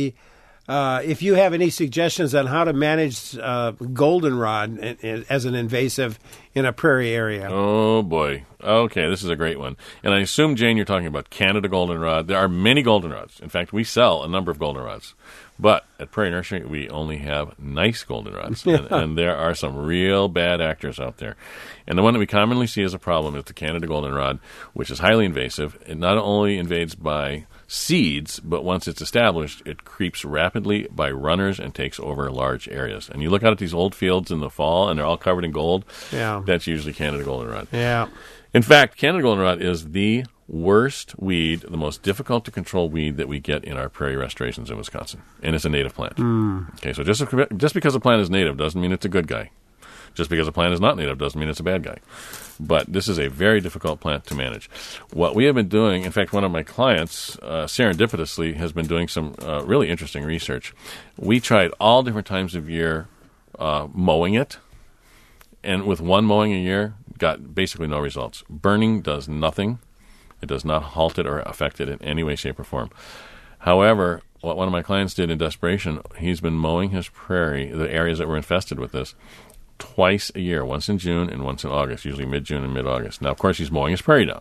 you have any suggestions on how to manage goldenrod as an invasive in a prairie area. Oh, boy. Okay, this is a great one. And I assume, Jane, you're talking about Canada goldenrod. There are many goldenrods. In fact, we sell a number of goldenrods. But at Prairie Nursery, we only have nice goldenrods. And there are some real bad actors out there. And the one that we commonly see as a problem is the Canada goldenrod, which is highly invasive. It not only invades by seeds, but once it's established, it creeps rapidly by runners and takes over large areas. And you look out at these old fields in the fall, and they're all covered in gold. Yeah. That's usually Canada goldenrod. Yeah. In fact, Canada goldenrod is the worst weed, the most difficult to control weed that we get in our prairie restorations in Wisconsin. And it's a native plant. Okay, so just because a plant is native doesn't mean it's a good guy. Just because a plant is not native doesn't mean it's a bad guy. But this is a very difficult plant to manage. What we have been doing, in fact, one of my clients, serendipitously, has been doing some really interesting research. We tried all different times of year mowing it, and with one mowing a year, got basically no results. Burning does nothing. It does not halt it or affect it in any way, shape, or form. However, what one of my clients did in desperation, he's been mowing his prairie, the areas that were infested with this, twice a year, once in June and once in August, usually mid-June and mid-August. Now, of course, he's mowing his prairie down.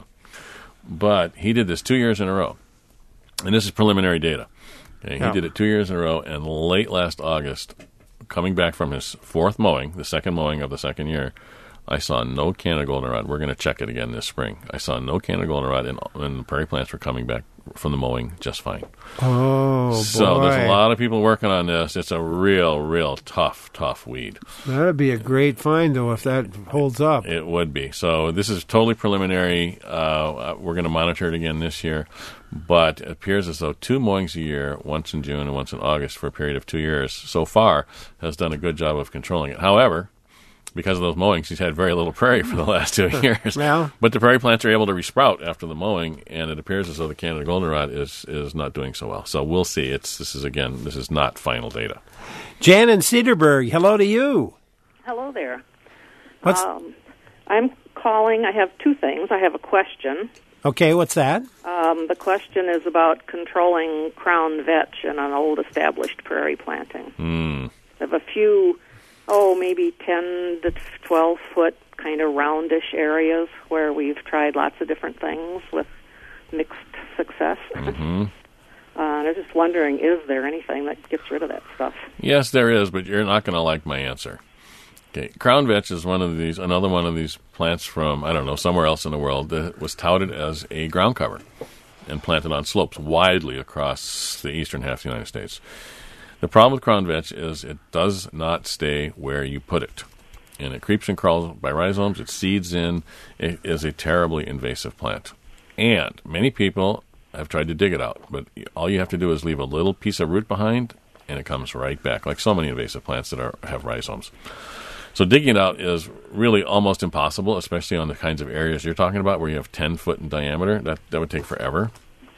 But he did this 2 years in a row. And this is preliminary data. Okay, he did it 2 years in a row, and late last August, coming back from his fourth mowing, the second mowing of the second year, I saw no Canada goldenrod. We're going to check it again this spring. I saw no Canada goldenrod, and the prairie plants were coming back from the mowing just fine. Oh, so boy. There's a lot of people working on this. It's a real tough weed. That would be a great find, though, if that holds up. It would be. So this is totally preliminary. We're going to monitor it again this year. But it appears as though 2 mowings a year, once in June and once in August for a period of 2 years, so far has done a good job of controlling it. However, because of those mowings, he's had very little prairie for the last 2 years. Well, but the prairie plants are able to resprout after the mowing, and it appears as though the Canada goldenrod is not doing so well. So we'll see. This is not final data. Jan in Cedarburg, hello to you. Hello there. What's I'm calling. I have 2 things. I have a question. Okay, what's that? The question is about controlling crown vetch in an old established prairie planting. I have a few, maybe 10 to 12 foot kind of roundish areas where we've tried lots of different things with mixed success. And I'm just wondering, is there anything that gets rid of that stuff? Yes, there is, but you're not going to like my answer. Okay, crown vetch is another one of these plants from, I don't know, somewhere else in the world that was touted as a ground cover and planted on slopes widely across the eastern half of the United States. The problem with crown vetch is it does not stay where you put it. And it creeps and crawls by rhizomes, it seeds in. It is a terribly invasive plant. And many people have tried to dig it out, but all you have to do is leave a little piece of root behind, and it comes right back, like so many invasive plants that have rhizomes. So digging it out is really almost impossible, especially on the kinds of areas you're talking about where you have 10 foot in diameter. That would take forever.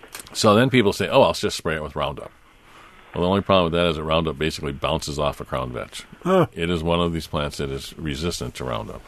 So then people say, I'll just spray it with Roundup. Well, the only problem with that is that Roundup basically bounces off a crown vetch. It is one of these plants that is resistant to Roundup.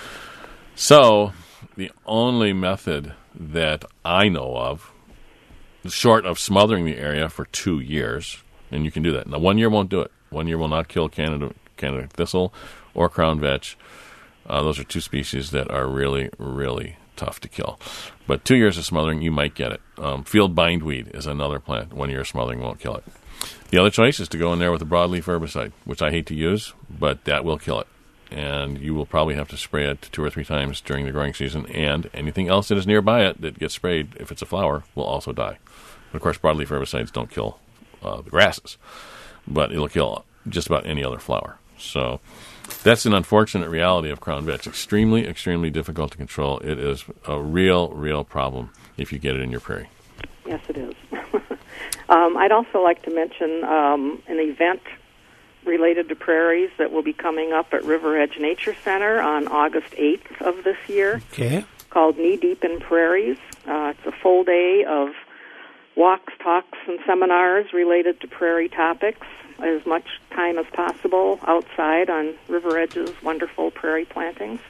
So the only method that I know of, short of smothering the area for 2 years, and you can do that. Now, 1 year won't do it. 1 year will not kill Canada thistle or crown vetch. Those are 2 species that are really, really tough to kill. But 2 years of smothering, you might get it. Field bindweed is another plant. 1 year of smothering won't kill it. The other choice is to go in there with a broadleaf herbicide, which I hate to use, but that will kill it. And you will probably have to spray it 2 or 3 times during the growing season, and anything else that is nearby it that gets sprayed, if it's a flower, will also die. But of course, broadleaf herbicides don't kill the grasses, but it'll kill just about any other flower. So that's an unfortunate reality of crown vetch. Extremely, extremely difficult to control. It is a real, real problem if you get it in your prairie. Yes, it is. I'd also like to mention an event related to prairies that will be coming up at River Edge Nature Center on August 8th of this year. Okay. Called Knee Deep in Prairies. It's a full day of walks, talks, and seminars related to prairie topics as much time as possible outside on River Edge's wonderful prairie plantings.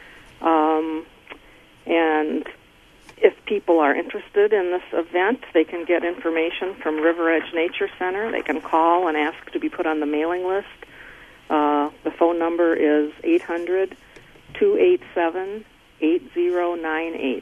And if people are interested in this event, they can get information from River Edge Nature Center. They can call and ask to be put on the mailing list. The phone number is 800-287-8098.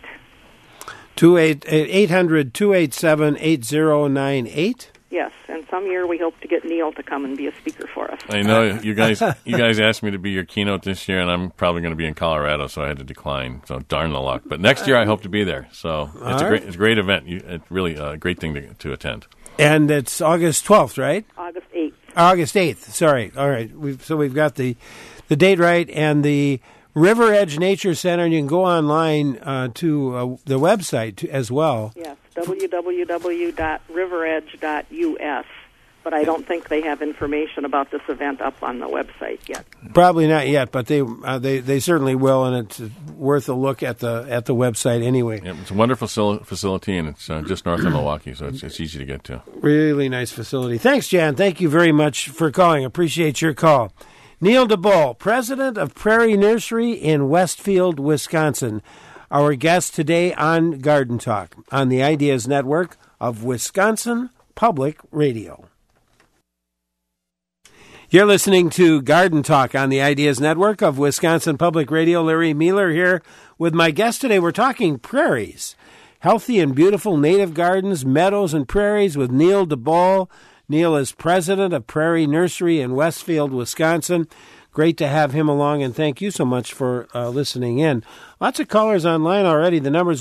800-287-8098? Yes, and some year we hope to get Neil to come and be a speaker for us. I know you guys asked me to be your keynote this year, and I'm probably going to be in Colorado, so I had to decline. So darn the luck. But next year I hope to be there. So it's a great event. It's really a great thing to attend. And it's August 12th, right? August 8th. August 8th. Sorry. All right. We've got the date right, and the River Edge Nature Center, and you can go online to the website as well. Yes, www.riveredge.us. But I don't think they have information about this event up on the website yet. Probably not yet, but they certainly will, and it's worth a look at the website anyway. Yeah, it's a wonderful facility, and it's just north of Milwaukee, so it's easy to get to. Really nice facility. Thanks, Jan. Thank you very much for calling. Appreciate your call. Neil DeBoll, president of Prairie Nursery in Westfield, Wisconsin, our guest today on Garden Talk on the Ideas Network of Wisconsin Public Radio. You're listening to Garden Talk on the Ideas Network of Wisconsin Public Radio. Larry Mueller here with my guest today. We're talking prairies, healthy and beautiful native gardens, meadows, and prairies with Neil DeBoll. Neil is president of Prairie Nursery in Westfield, Wisconsin. Great to have him along, and thank you so much for listening in. Lots of callers online already. The number is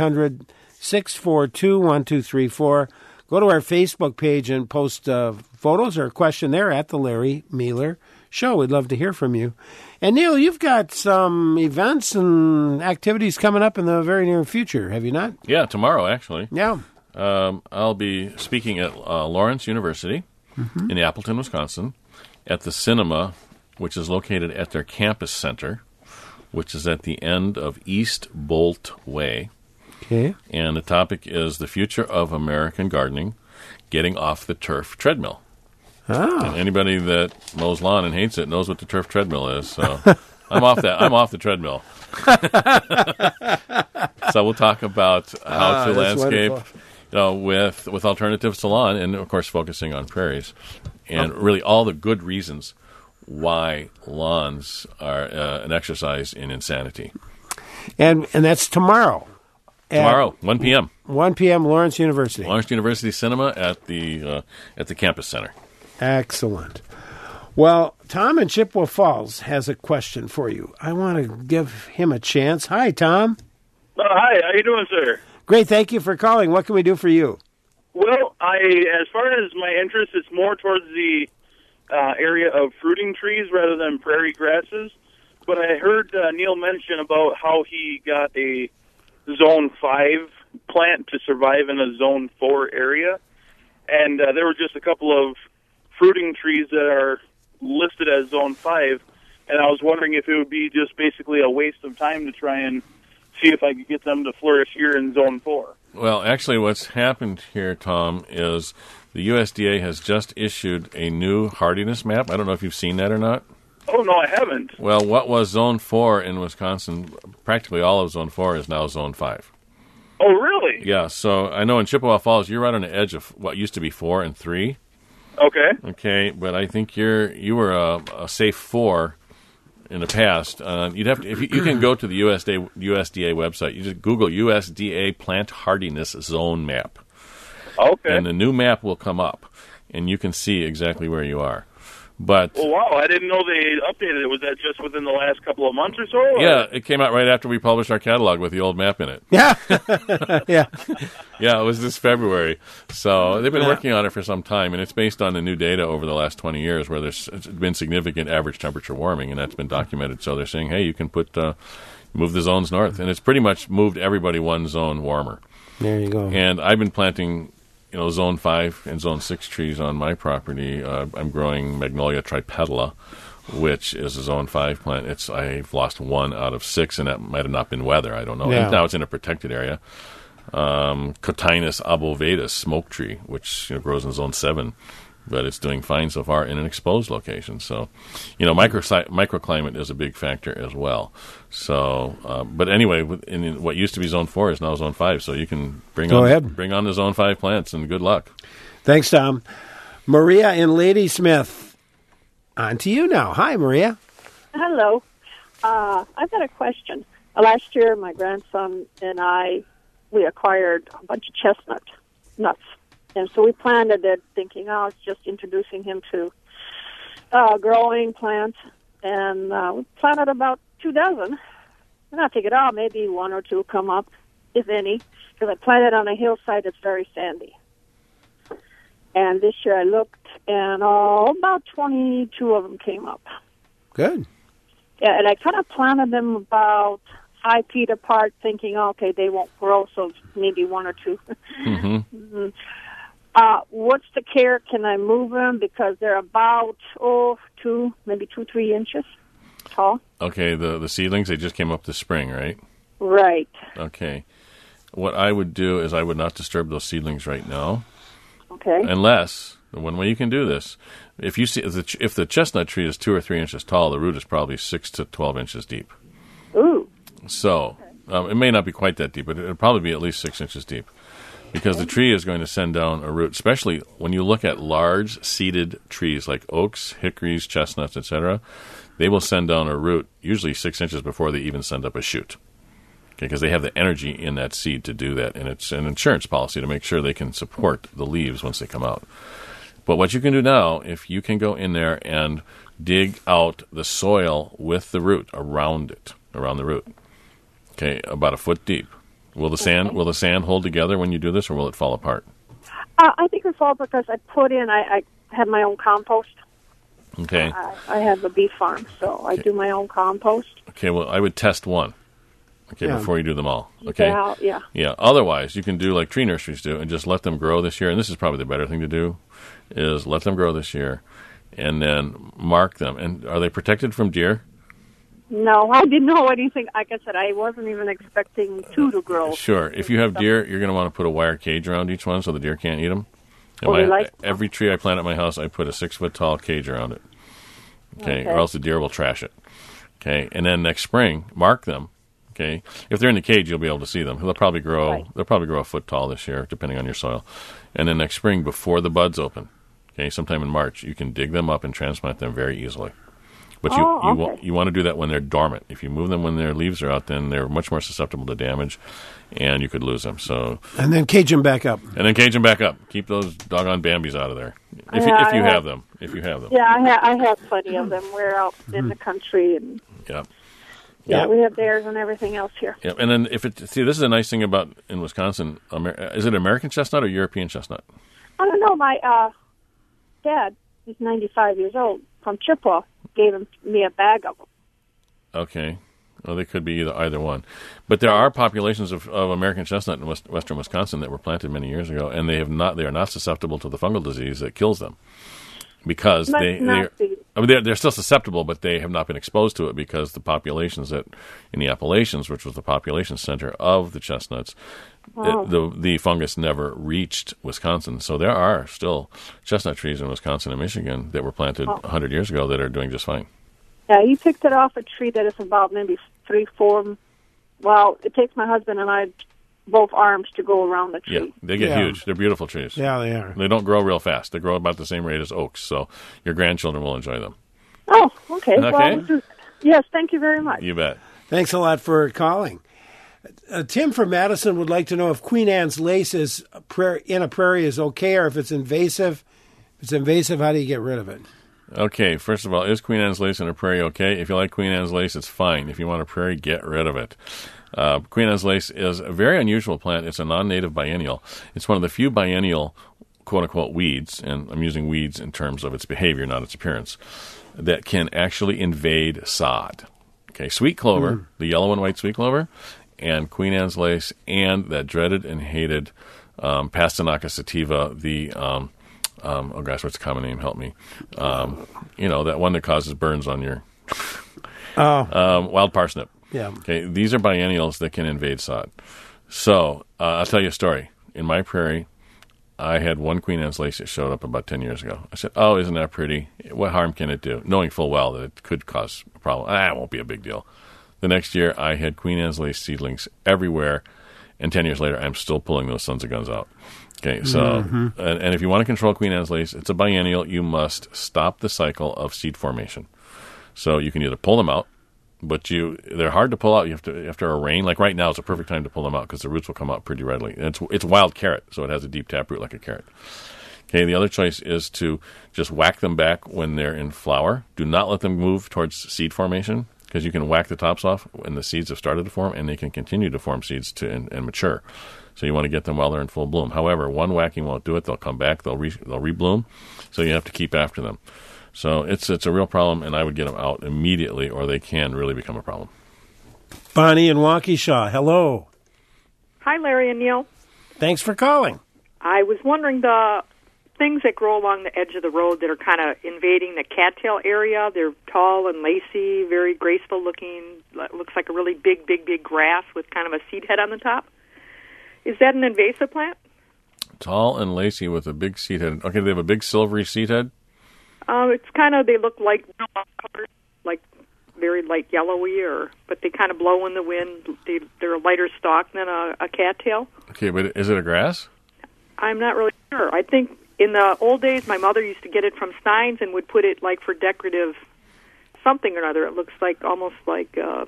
1-800-642-1234. Go to our Facebook page and post photos or a question there at the Larry Mueller Show. We'd love to hear from you. And, Neil, you've got some events and activities coming up in the very near future, have you not? Yeah, tomorrow, actually. Yeah. I'll be speaking at Lawrence University in Appleton, Wisconsin, at the cinema, which is located at their campus center, which is at the end of East Bolt Way. Okay. And the topic is the future of American gardening, getting off the turf treadmill. Oh. And anybody that mows lawn and hates it knows what the turf treadmill is. So I'm off the treadmill. So we'll talk about how to landscape, with alternatives to lawn, and of course focusing on prairies, and really all the good reasons why lawns are an exercise in insanity. And that's tomorrow. Tomorrow, 1 p.m. 1 p.m. Lawrence University. Lawrence University Cinema at the campus center. Excellent. Well, Tom in Chippewa Falls has a question for you. I want to give him a chance. Hi, Tom. Hi, how you doing, sir? Great, thank you for calling. What can we do for you? Well, as far as my interest, it's more towards the area of fruiting trees rather than prairie grasses. But I heard Neil mention about how he got a Zone 5 plant to survive in a Zone 4 area. And there were just a couple of fruiting trees that are listed as Zone 5. And I was wondering if it would be just basically a waste of time to try and see if I could get them to flourish here in Zone 4. Well, actually, what's happened here, Tom, is the USDA has just issued a new hardiness map. I don't know if you've seen that or not. Oh, no, I haven't. Well, what was Zone 4 in Wisconsin, practically all of Zone 4 is now Zone 5. Oh, really? Yeah, so I know in Chippewa Falls, you're right on the edge of what used to be 4 and 3. Okay. Okay, but I think you were a safe 4 in the past. You'd have to, if you can go to the USDA website. You just Google USDA plant hardiness zone map. Okay. And the new map will come up, and you can see exactly where you are. But oh, wow, I didn't know they updated it. Was that just within the last couple of months or so? Or? Yeah, it came out right after we published our catalog with the old map in it. Yeah. Yeah. Yeah, it was this February. So they've been working on it for some time, and it's based on the new data over the last 20 years where there's been significant average temperature warming, and that's been documented. So they're saying, hey, you can move the zones north. And it's pretty much moved everybody one zone warmer. There you go. And I've been planting Zone 5 and Zone 6 trees on my property. I'm growing Magnolia tripetala, which is a Zone 5 plant. I've lost 1 out of 6, and that might have not been weather. I don't know. Yeah. And now it's in a protected area. Cotinus abovatus smoke tree, which grows in zone 7, but it's doing fine so far in an exposed location. So, microclimate is a big factor as well. So, but anyway, in what used to be zone 4 is now zone 5. So you can bring on the zone 5 plants, and good luck. Thanks, Tom. Maria in Ladysmith. On to you now. Hi, Maria. Hello. I've got a question. Last year, my grandson and we acquired a bunch of chestnut nuts. And so we planted it thinking, it's just introducing him to growing plants. And we planted about 2 dozen. And I figured, maybe 1 or 2 come up, if any, because I planted on a hillside that's very sandy. And this year I looked, and about 22 of them came up. Good. Yeah, and I kind of planted them about 5 feet apart, thinking, okay, they won't grow, so maybe 1 or 2. Mm-hmm. What's the care? Can I move them? Because they're about, 3 inches tall. Okay, the seedlings, they just came up this spring, right? Right. Okay. What I would do is I would not disturb those seedlings right now. Okay. Unless, one way you can do this, if the chestnut tree is 2 or 3 inches tall, the root is probably 6 to 12 inches deep. Ooh. So, it may not be quite that deep, but it'll probably be at least 6 inches deep. Because the tree is going to send down a root, especially when you look at large seeded trees like oaks, hickories, chestnuts, etc. They will send down a root usually 6 inches before they even send up a shoot. Because they have the energy in that seed to do that, and it's an insurance policy to make sure they can support the leaves once they come out. But what you can do now, if you can go in there and dig out the soil with the root around the root, okay, about 1 foot deep. Will the sand hold together when you do this, or will it fall apart? I think it fall because I have my own compost. Okay. I have a beef farm, so I do my own compost. Okay, well, I would test one. Okay, before you do them all. Okay. Yeah. Otherwise, you can do like tree nurseries do and just let them grow this year. And this is probably the better thing to do, is let them grow this year, and then mark them. And are they protected from deer? No, I didn't know anything. Like I said, I wasn't even expecting 2 to grow. Sure. If you have deer, you're going to want to put a wire cage around each one so the deer can't eat them. Every tree I plant at my house, I put a 6-foot-tall cage around it. Okay, or else the deer will trash it. Okay, and then next spring, mark them. Okay, if they're in the cage, you'll be able to see them. They'll probably grow. Right. They'll probably grow 1 foot tall this year, depending on your soil. And then next spring, before the buds open, okay, sometime in March, you can dig them up and transplant them very easily. But you want to do that when they're dormant. If you move them when their leaves are out, then they're much more susceptible to damage, and you could lose them. So and then cage them back up. Keep those doggone Bambis out of there if you have them. Yeah, I have plenty of them. We're out in the country and. Yeah. Yeah, we have bears and everything else here. Yeah, and then this is a nice thing about in Wisconsin. Is it American chestnut or European chestnut? I don't know. My dad, he's 95 years old, from Chippewa, gave me a bag of them. Okay. Well, they could be either one. But there are populations of American chestnut in western Wisconsin that were planted many years ago, and they are not susceptible to the fungal disease that kills them. Because they're still susceptible, but they have not been exposed to it because the populations in the Appalachians, which was the population center of the chestnuts, the fungus never reached Wisconsin. So there are still chestnut trees in Wisconsin and Michigan that were planted 100 years ago that are doing just fine. Yeah, he picked it off a tree that is about maybe 3-4. Well, it takes my husband and I both arms to go around the tree. Yeah, they get huge. They're beautiful trees. Yeah, they are. They don't grow real fast. They grow about the same rate as oaks, so your grandchildren will enjoy them. Oh, okay. Well, yes, thank you very much. You bet. Thanks a lot for calling. Tim from Madison would like to know if Queen Anne's lace in a prairie is okay, or if it's invasive. If it's invasive, how do you get rid of it? Okay, first of all, is Queen Anne's lace in a prairie okay? If you like Queen Anne's lace, it's fine. If you want a prairie, get rid of it. Queen Anne's lace is a very unusual plant. It's a non-native biennial. It's one of the few biennial, quote-unquote, weeds, and I'm using weeds in terms of its behavior, not its appearance, that can actually invade sod. Okay, sweet clover, the yellow and white sweet clover, and Queen Anne's lace, and that dreaded and hated Pastanaca sativa, what's the common name? Help me. That one that causes burns on your wild parsnip. Yeah. Okay, these are biennials that can invade sod. So I'll tell you a story. In my prairie, I had one Queen Anne's lace that showed up about 10 years ago. I said, oh, isn't that pretty? What harm can it do? Knowing full well that it could cause a problem. It won't be a big deal. The next year, I had Queen Anne's lace seedlings everywhere, and 10 years later, I'm still pulling those sons of guns out. Okay, so, and if you want to control Queen Anne's lace, it's a biennial. You must stop the cycle of seed formation. So you can either pull them out, but they're hard to pull out. You have to rain. Like right now, it's a perfect time to pull them out because the roots will come out pretty readily. And it's wild carrot, so it has a deep taproot like a carrot. Okay, the other choice is to just whack them back when they're in flower. Do not let them move towards seed formation because you can whack the tops off when the seeds have started to form, and they can continue to form seeds and mature. So you want to get them while they're in full bloom. However, one whacking won't do it. They'll come back. They'll rebloom. So you have to keep after them. So it's a real problem, and I would get them out immediately, or they can really become a problem. Bonnie in Waukesha, hello. Hi, Larry and Neil. Thanks for calling. I was wondering the things that grow along the edge of the road that are kind of invading the cattail area. They're tall and lacy, very graceful looking. Looks like a really big grass with kind of a seed head on the top. Is that an invasive plant? Tall and lacy with a big seed head. Okay, they have a big silvery seed head? It's kind of, they look like very light yellowy, but they kind of blow in the wind. They're a lighter stalk than a cattail. Okay, but is it a grass? I'm not really sure. I think in the old days, my mother used to get it from Stein's and would put it like for decorative something or other. It looks like almost like the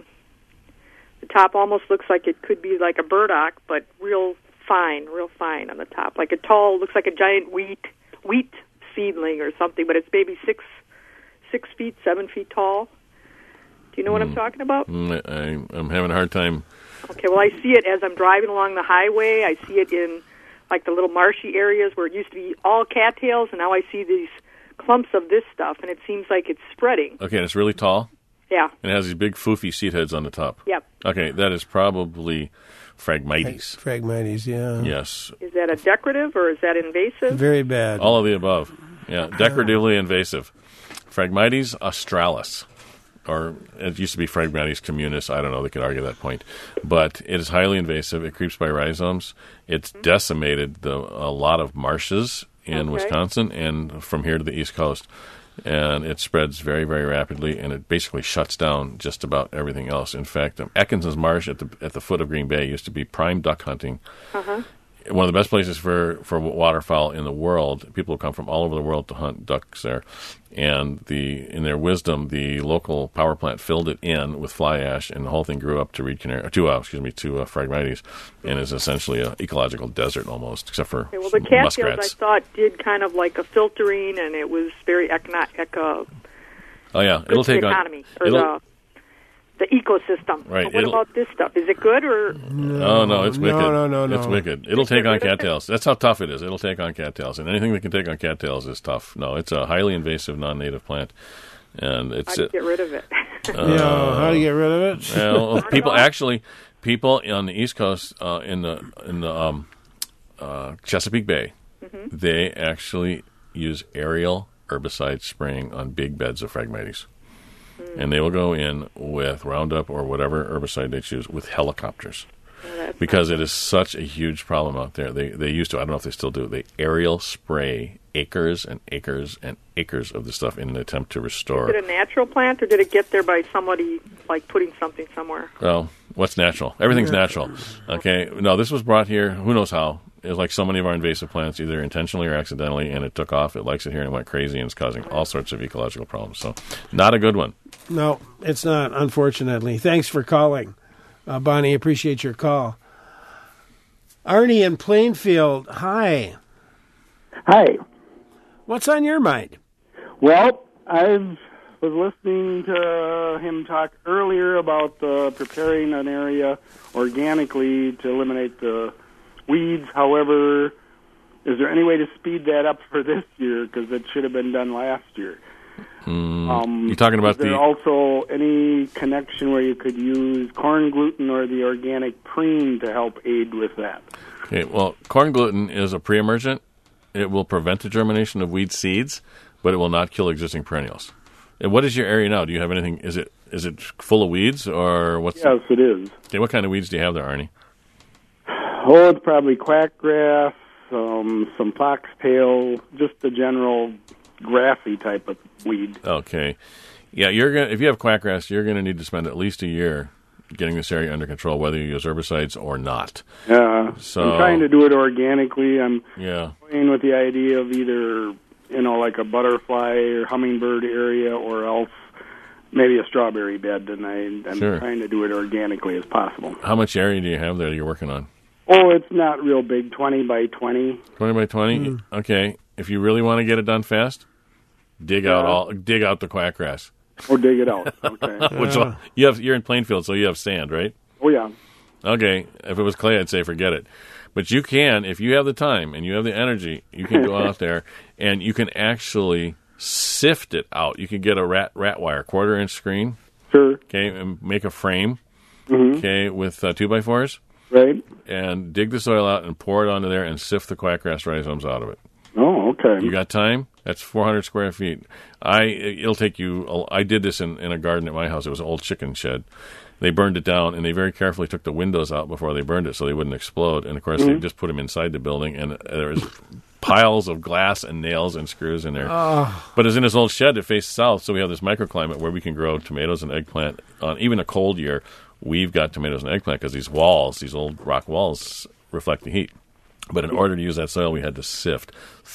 top almost looks like it could be like a burdock, but real fine on the top, like a tall, looks like a giant wheat seedling or something, but it's maybe 6 feet, 7 feet tall. Do you know what I'm talking about? I'm having a hard time. Okay, well, I see it as I'm driving along the highway. I see it in like the little marshy areas where it used to be all cattails, and now I see these clumps of this stuff, and it seems like it's spreading. Okay, and it's really tall? Yeah. And it has these big foofy seed heads on the top? Yep. Okay, that is probably Phragmites. Phragmites, yeah. Yes. Is that a decorative or is that invasive? Very bad. All of the above. Yeah, decoratively invasive. Phragmites australis, or it used to be Phragmites communis. I don't know. They could argue that point. But it is highly invasive. It creeps by rhizomes. It's decimated a lot of marshes in Wisconsin and from here to the East Coast. And it spreads very, very rapidly, and it basically shuts down just about everything else. In fact, Atkinson's Marsh at the foot of Green Bay used to be prime duck hunting. One of the best places for waterfowl in the world. People come from all over the world to hunt ducks there. And in their wisdom, the local power plant filled it in with fly ash, and the whole thing grew up to Phragmites, and is essentially an ecological desert almost, except for well, the cattails muskrats. I thought did kind of like a filtering, and it was very oh yeah, it'll take economy, on the ecosystem. Right. But what about this stuff? Is it good or? No, it's wicked. No. It's wicked. It'll take on cattails. That's how tough it is. It'll take on cattails, and anything that can take on cattails is tough. No, it's a highly invasive, non-native plant, and it's. How do you get rid of it? How do you get rid of it? Well, people on the East Coast in the Chesapeake Bay, they actually use aerial herbicide spraying on big beds of Phragmites. And they will go in with Roundup or whatever herbicide they choose with helicopters. Because it is such a huge problem out there. They used to, I don't know if they still do, they aerial spray acres and acres and acres of the stuff in an attempt to restore. Is it a natural plant, or did it get there by somebody like putting something somewhere? Well, what's natural? Everything's natural. Okay, no, this was brought here, who knows how. It's like so many of our invasive plants, either intentionally or accidentally, and it took off. It likes it here and it went crazy, and it's causing all sorts of ecological problems. So, not a good one. No, it's not, unfortunately. Thanks for calling, Bonnie. Appreciate your call. Arnie in Plainfield, hi. Hi. What's on your mind? Well, I was listening to him talk earlier about preparing an area organically to eliminate the weeds. However, is there any way to speed that up for this year? Because it should have been done last year. You're talking about is there also any connection where you could use corn gluten or the organic preen to help aid with that? Okay, well, corn gluten is a pre-emergent. It will prevent the germination of weed seeds, but it will not kill existing perennials. And what is your area now? Do you have anything? Is it full of weeds or what's? Yes, it is. Okay, what kind of weeds do you have there, Arnie? Oh, it's probably quackgrass, some foxtail, just the general grassy type of weed. Okay. Yeah, if you have quackgrass, you're going to need to spend at least a year getting this area under control, whether you use herbicides or not. Yeah. So, I'm trying to do it organically. I'm yeah. playing with the idea of either, like a butterfly or hummingbird area, or else maybe a strawberry bed, and I'm Sure. trying to do it organically as possible. How much area do you have there that you're working on? Oh, it's not real big, 20 by 20. 20 by 20? Okay. If you really want to get it done fast, dig out the quackgrass. Or dig it out. Okay. Which you're in Plainfield, so you have sand, right? Oh, yeah. Okay. If it was clay, I'd say forget it. But you can, if you have the time and you have the energy, you can go out there and you can actually sift it out. You can get a rat wire, 1/4-inch screen. Sure. Okay, and make a frame. Mm-hmm. Okay, with 2x4s. Right. And dig the soil out and pour it onto there and sift the quackgrass rhizomes out of it. Oh, okay. You got time? That's 400 square feet. It'll take you. I did this in a garden at my house. It was an old chicken shed. They burned it down, and they very carefully took the windows out before they burned it so they wouldn't explode. And, of course, they just put them inside the building, and there was piles of glass and nails and screws in there. Oh. But it's in this old shed that faces south, so we have this microclimate where we can grow tomatoes and eggplant on even a cold year. We've got tomatoes and eggplant because these walls, these old rock walls, reflect the heat. But in order to use that soil, we had to sift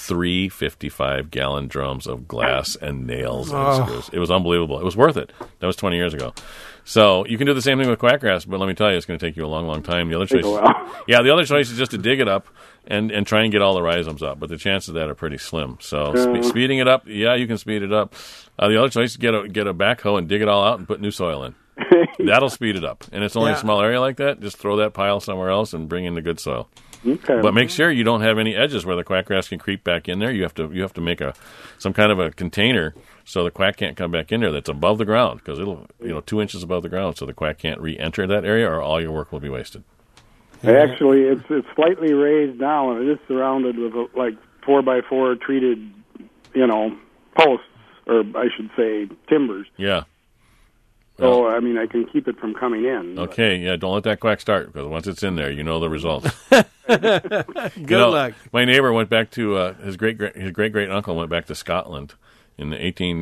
3 55-gallon drums of glass and nails and screws. It was unbelievable. It was worth it. That was 20 years ago. So you can do the same thing with quackgrass, but let me tell you, it's going to take you a long, long time. The other choice, the other choice is just to dig it up and try and get all the rhizomes up. But the chances of that are pretty slim. So speeding it up, you can speed it up. The other choice is get a backhoe and dig it all out and put new soil in. That'll speed it up. And it's only a small area like that. Just throw that pile somewhere else and bring in the good soil. Okay. But make sure you don't have any edges where the quackgrass can creep back in there. You have to make some kind of a container so the quack can't come back in there that's above the ground, because it'll 2 inches above the ground, so the quack can't re-enter that area, or all your work will be wasted. Actually, it's slightly raised now, and it is surrounded with 4x4 treated, posts, or I should say timbers. Yeah. So, I mean, I can keep it from coming in. Okay, yeah, don't let that quack start, because once it's in there, you know the results. Good luck. My neighbor went back to his great uncle went back to Scotland in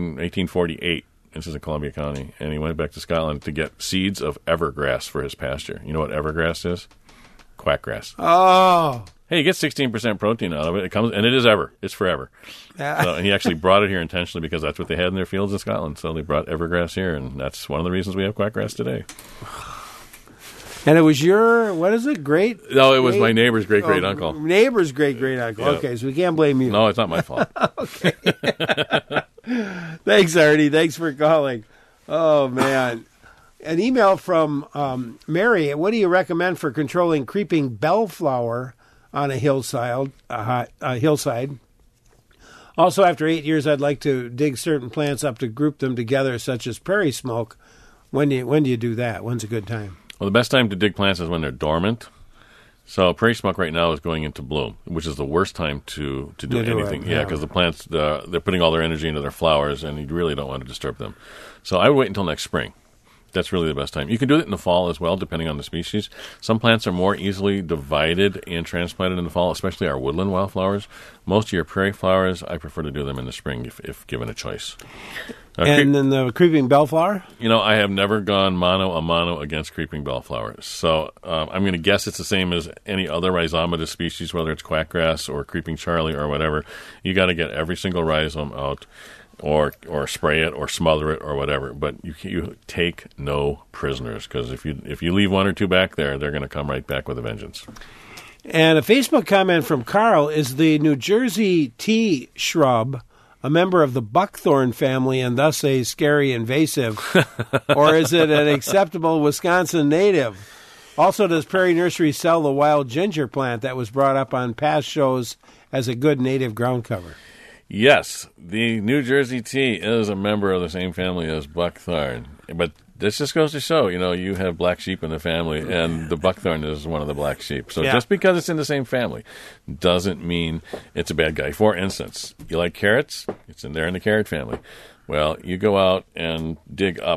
1848. This is in Columbia County, and he went back to Scotland to get seeds of evergrass for his pasture. You know what evergrass is? Quackgrass. Oh. Hey, you get 16% protein out of it. It comes, and it is It's forever. And he actually brought it here intentionally because that's what they had in their fields in Scotland. So they brought evergrass here, and that's one of the reasons we have quackgrass today. And it was what is it, No, it was my neighbor's great-great-uncle. Neighbor's great-great-uncle. Yeah. Okay, so we can't blame you. No, it's not my fault. Okay. Thanks, Artie. Thanks for calling. Oh, man. An email from Mary. What do you recommend for controlling creeping bellflower on a hillside? Also, after 8 years, I'd like to dig certain plants up to group them together, such as prairie smoke. When do you do that? When's a good time? Well, the best time to dig plants is when they're dormant. So prairie smoke right now is going into bloom, which is the worst time to do anything. Yeah, because the plants, they're putting all their energy into their flowers, and you really don't want to disturb them. So I would wait until next spring. That's really the best time. You can do it in the fall as well, depending on the species. Some plants are more easily divided and transplanted in the fall, especially our woodland wildflowers. Most of your prairie flowers, I prefer to do them in the spring if given a choice. And then the creeping bellflower? I have never gone mano a mano against creeping bellflowers. So I'm going to guess it's the same as any other rhizomatous species, whether it's quackgrass or creeping Charlie or whatever. You got to get every single rhizome out, or spray it or smother it or whatever. But you take no prisoners, because if you leave one or two back there, they're going to come right back with a vengeance. And a Facebook comment from Carl: is the New Jersey tea shrub a member of the buckthorn family and thus a scary invasive, or is it an acceptable Wisconsin native? Also, does Prairie Nursery sell the wild ginger plant that was brought up on past shows as a good native ground cover? Yes, the New Jersey tea is a member of the same family as buckthorn, but this just goes to show, you have black sheep in the family, and the buckthorn is one of the black sheep. So just because it's in the same family doesn't mean it's a bad guy. For instance, you like carrots? It's in there in the carrot family. Well, you go out and dig up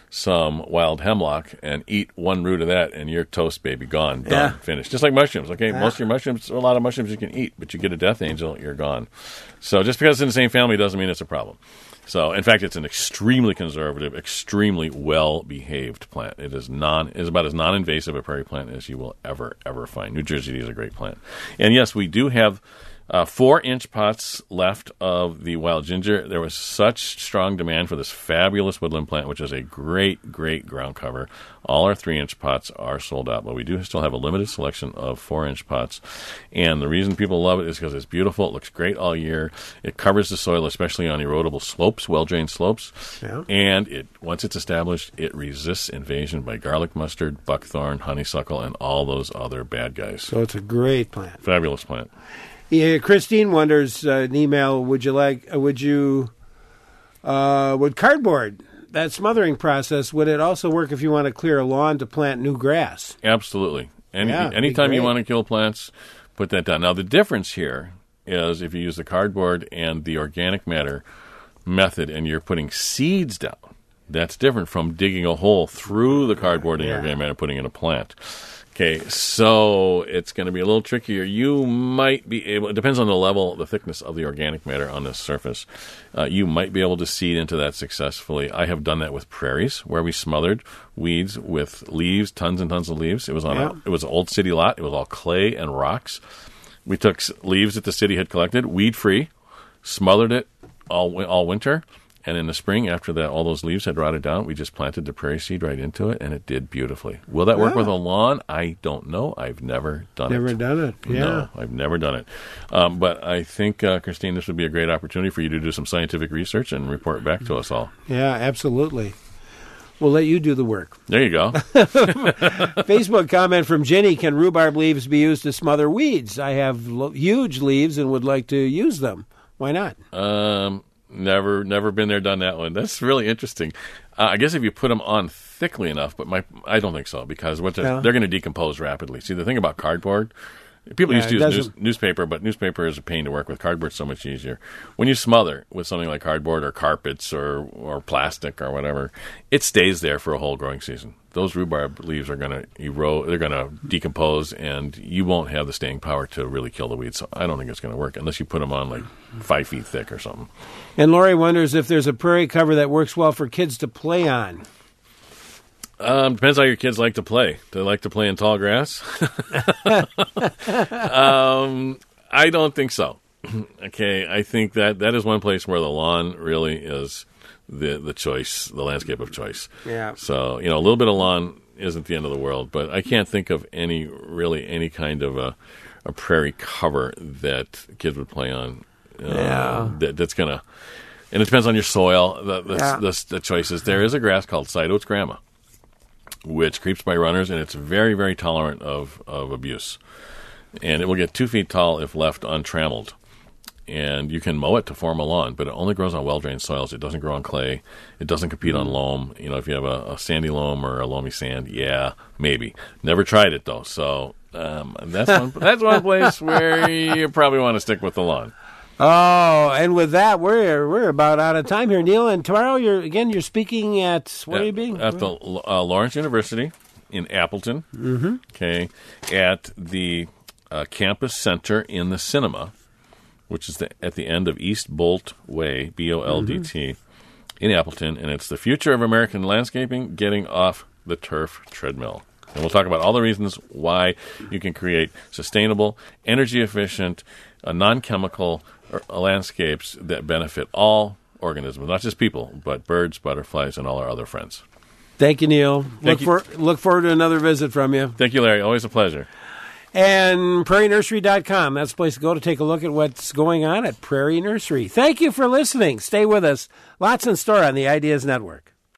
some wild hemlock and eat one root of that, and you're toast, baby, gone, done, finished. Just like mushrooms, okay? Most of your mushrooms, a lot of mushrooms you can eat, but you get a death angel, you're gone. So just because it's in the same family doesn't mean it's a problem. So, in fact, it's an extremely conservative, extremely well-behaved plant. It is about as non-invasive a prairie plant as you will ever find. New Jersey is a great plant. And yes, we do have 4-inch pots left of the wild ginger. There was such strong demand for this fabulous woodland plant, which is a great, great ground cover. All our 3-inch pots are sold out, but we do still have a limited selection of 4-inch pots. And the reason people love it is because it's beautiful. It looks great all year. It covers the soil, especially on erodible slopes, well-drained slopes. Yeah. And once it's established, it resists invasion by garlic mustard, buckthorn, honeysuckle, and all those other bad guys. So it's a great plant. Fabulous plant. Yeah, Christine wonders, an email, would cardboard, that smothering process, would it also work if you want to clear a lawn to plant new grass? Absolutely. Anytime you want to kill plants, put that down. Now, the difference here is if you use the cardboard and the organic matter method and you're putting seeds down, that's different from digging a hole through the cardboard and organic matter and putting in a plant. Okay, so it's going to be a little trickier. You might be able, it depends on the thickness of the organic matter on this surface. You might be able to seed into that successfully. I have done that with prairies where we smothered weeds with leaves, tons and tons of leaves. It was it was an old city lot. It was all clay and rocks. We took leaves that the city had collected, weed-free, smothered it all winter. And in the spring, after all those leaves had rotted down, we just planted the prairie seed right into it, and it did beautifully. Will that work with a lawn? I don't know. I've never done it. Never done it, yeah. No, I've never done it. But I think, Christine, this would be a great opportunity for you to do some scientific research and report back to us all. Yeah, absolutely. We'll let you do the work. There you go. Facebook comment from Jenny, can rhubarb leaves be used to smother weeds? I have huge leaves and would like to use them. Why not? Never been there, done that one. That's really interesting. I guess if you put them on thickly enough, but I don't think so because they're going to decompose rapidly. See, the thing about cardboard, people used to use newspaper, but newspaper is a pain to work with. Cardboard's so much easier. When you smother with something like cardboard or carpets or plastic or whatever, it stays there for a whole growing season. Those rhubarb leaves are going to erode, they're going to decompose, and you won't have the staying power to really kill the weeds. So I don't think it's going to work unless you put them on like 5 feet thick or something. And Lori wonders if there's a prairie cover that works well for kids to play on. Depends how your kids like to play. Do they like to play in tall grass? I don't think so. Okay, I think that is one place where the lawn really is the choice, the landscape of choice. Yeah. So, a little bit of lawn isn't the end of the world, but I can't think of any kind of a prairie cover that kids would play on. That's going to, and it depends on your soil, the choices. There is a grass called Side-Oats grama, which creeps by runners, and it's very, very tolerant of abuse. And it will get 2 feet tall if left untrammeled. And you can mow it to form a lawn, but it only grows on well-drained soils. It doesn't grow on clay. It doesn't compete on loam. If you have a sandy loam or a loamy sand, maybe. Never tried it, though. So that's one place where you probably want to stick with the lawn. Oh, and with that, we're about out of time here, Neil. And tomorrow, you're speaking at, where are you being? At the Lawrence University in Appleton. Mm-hmm. Okay, at the campus center in the cinema, which is at the end of East Bolt Way, BOLDT, in Appleton, and it's the future of American landscaping, getting off the turf treadmill. And we'll talk about all the reasons why you can create sustainable, energy-efficient, non-chemical landscapes that benefit all organisms, not just people, but birds, butterflies, and all our other friends. Thank you, Neil. Look forward to another visit from you. Thank you, Larry. Always a pleasure. And prairienursery.com. That's the place to go to take a look at what's going on at Prairie Nursery. Thank you for listening. Stay with us. Lots in store on the Ideas Network.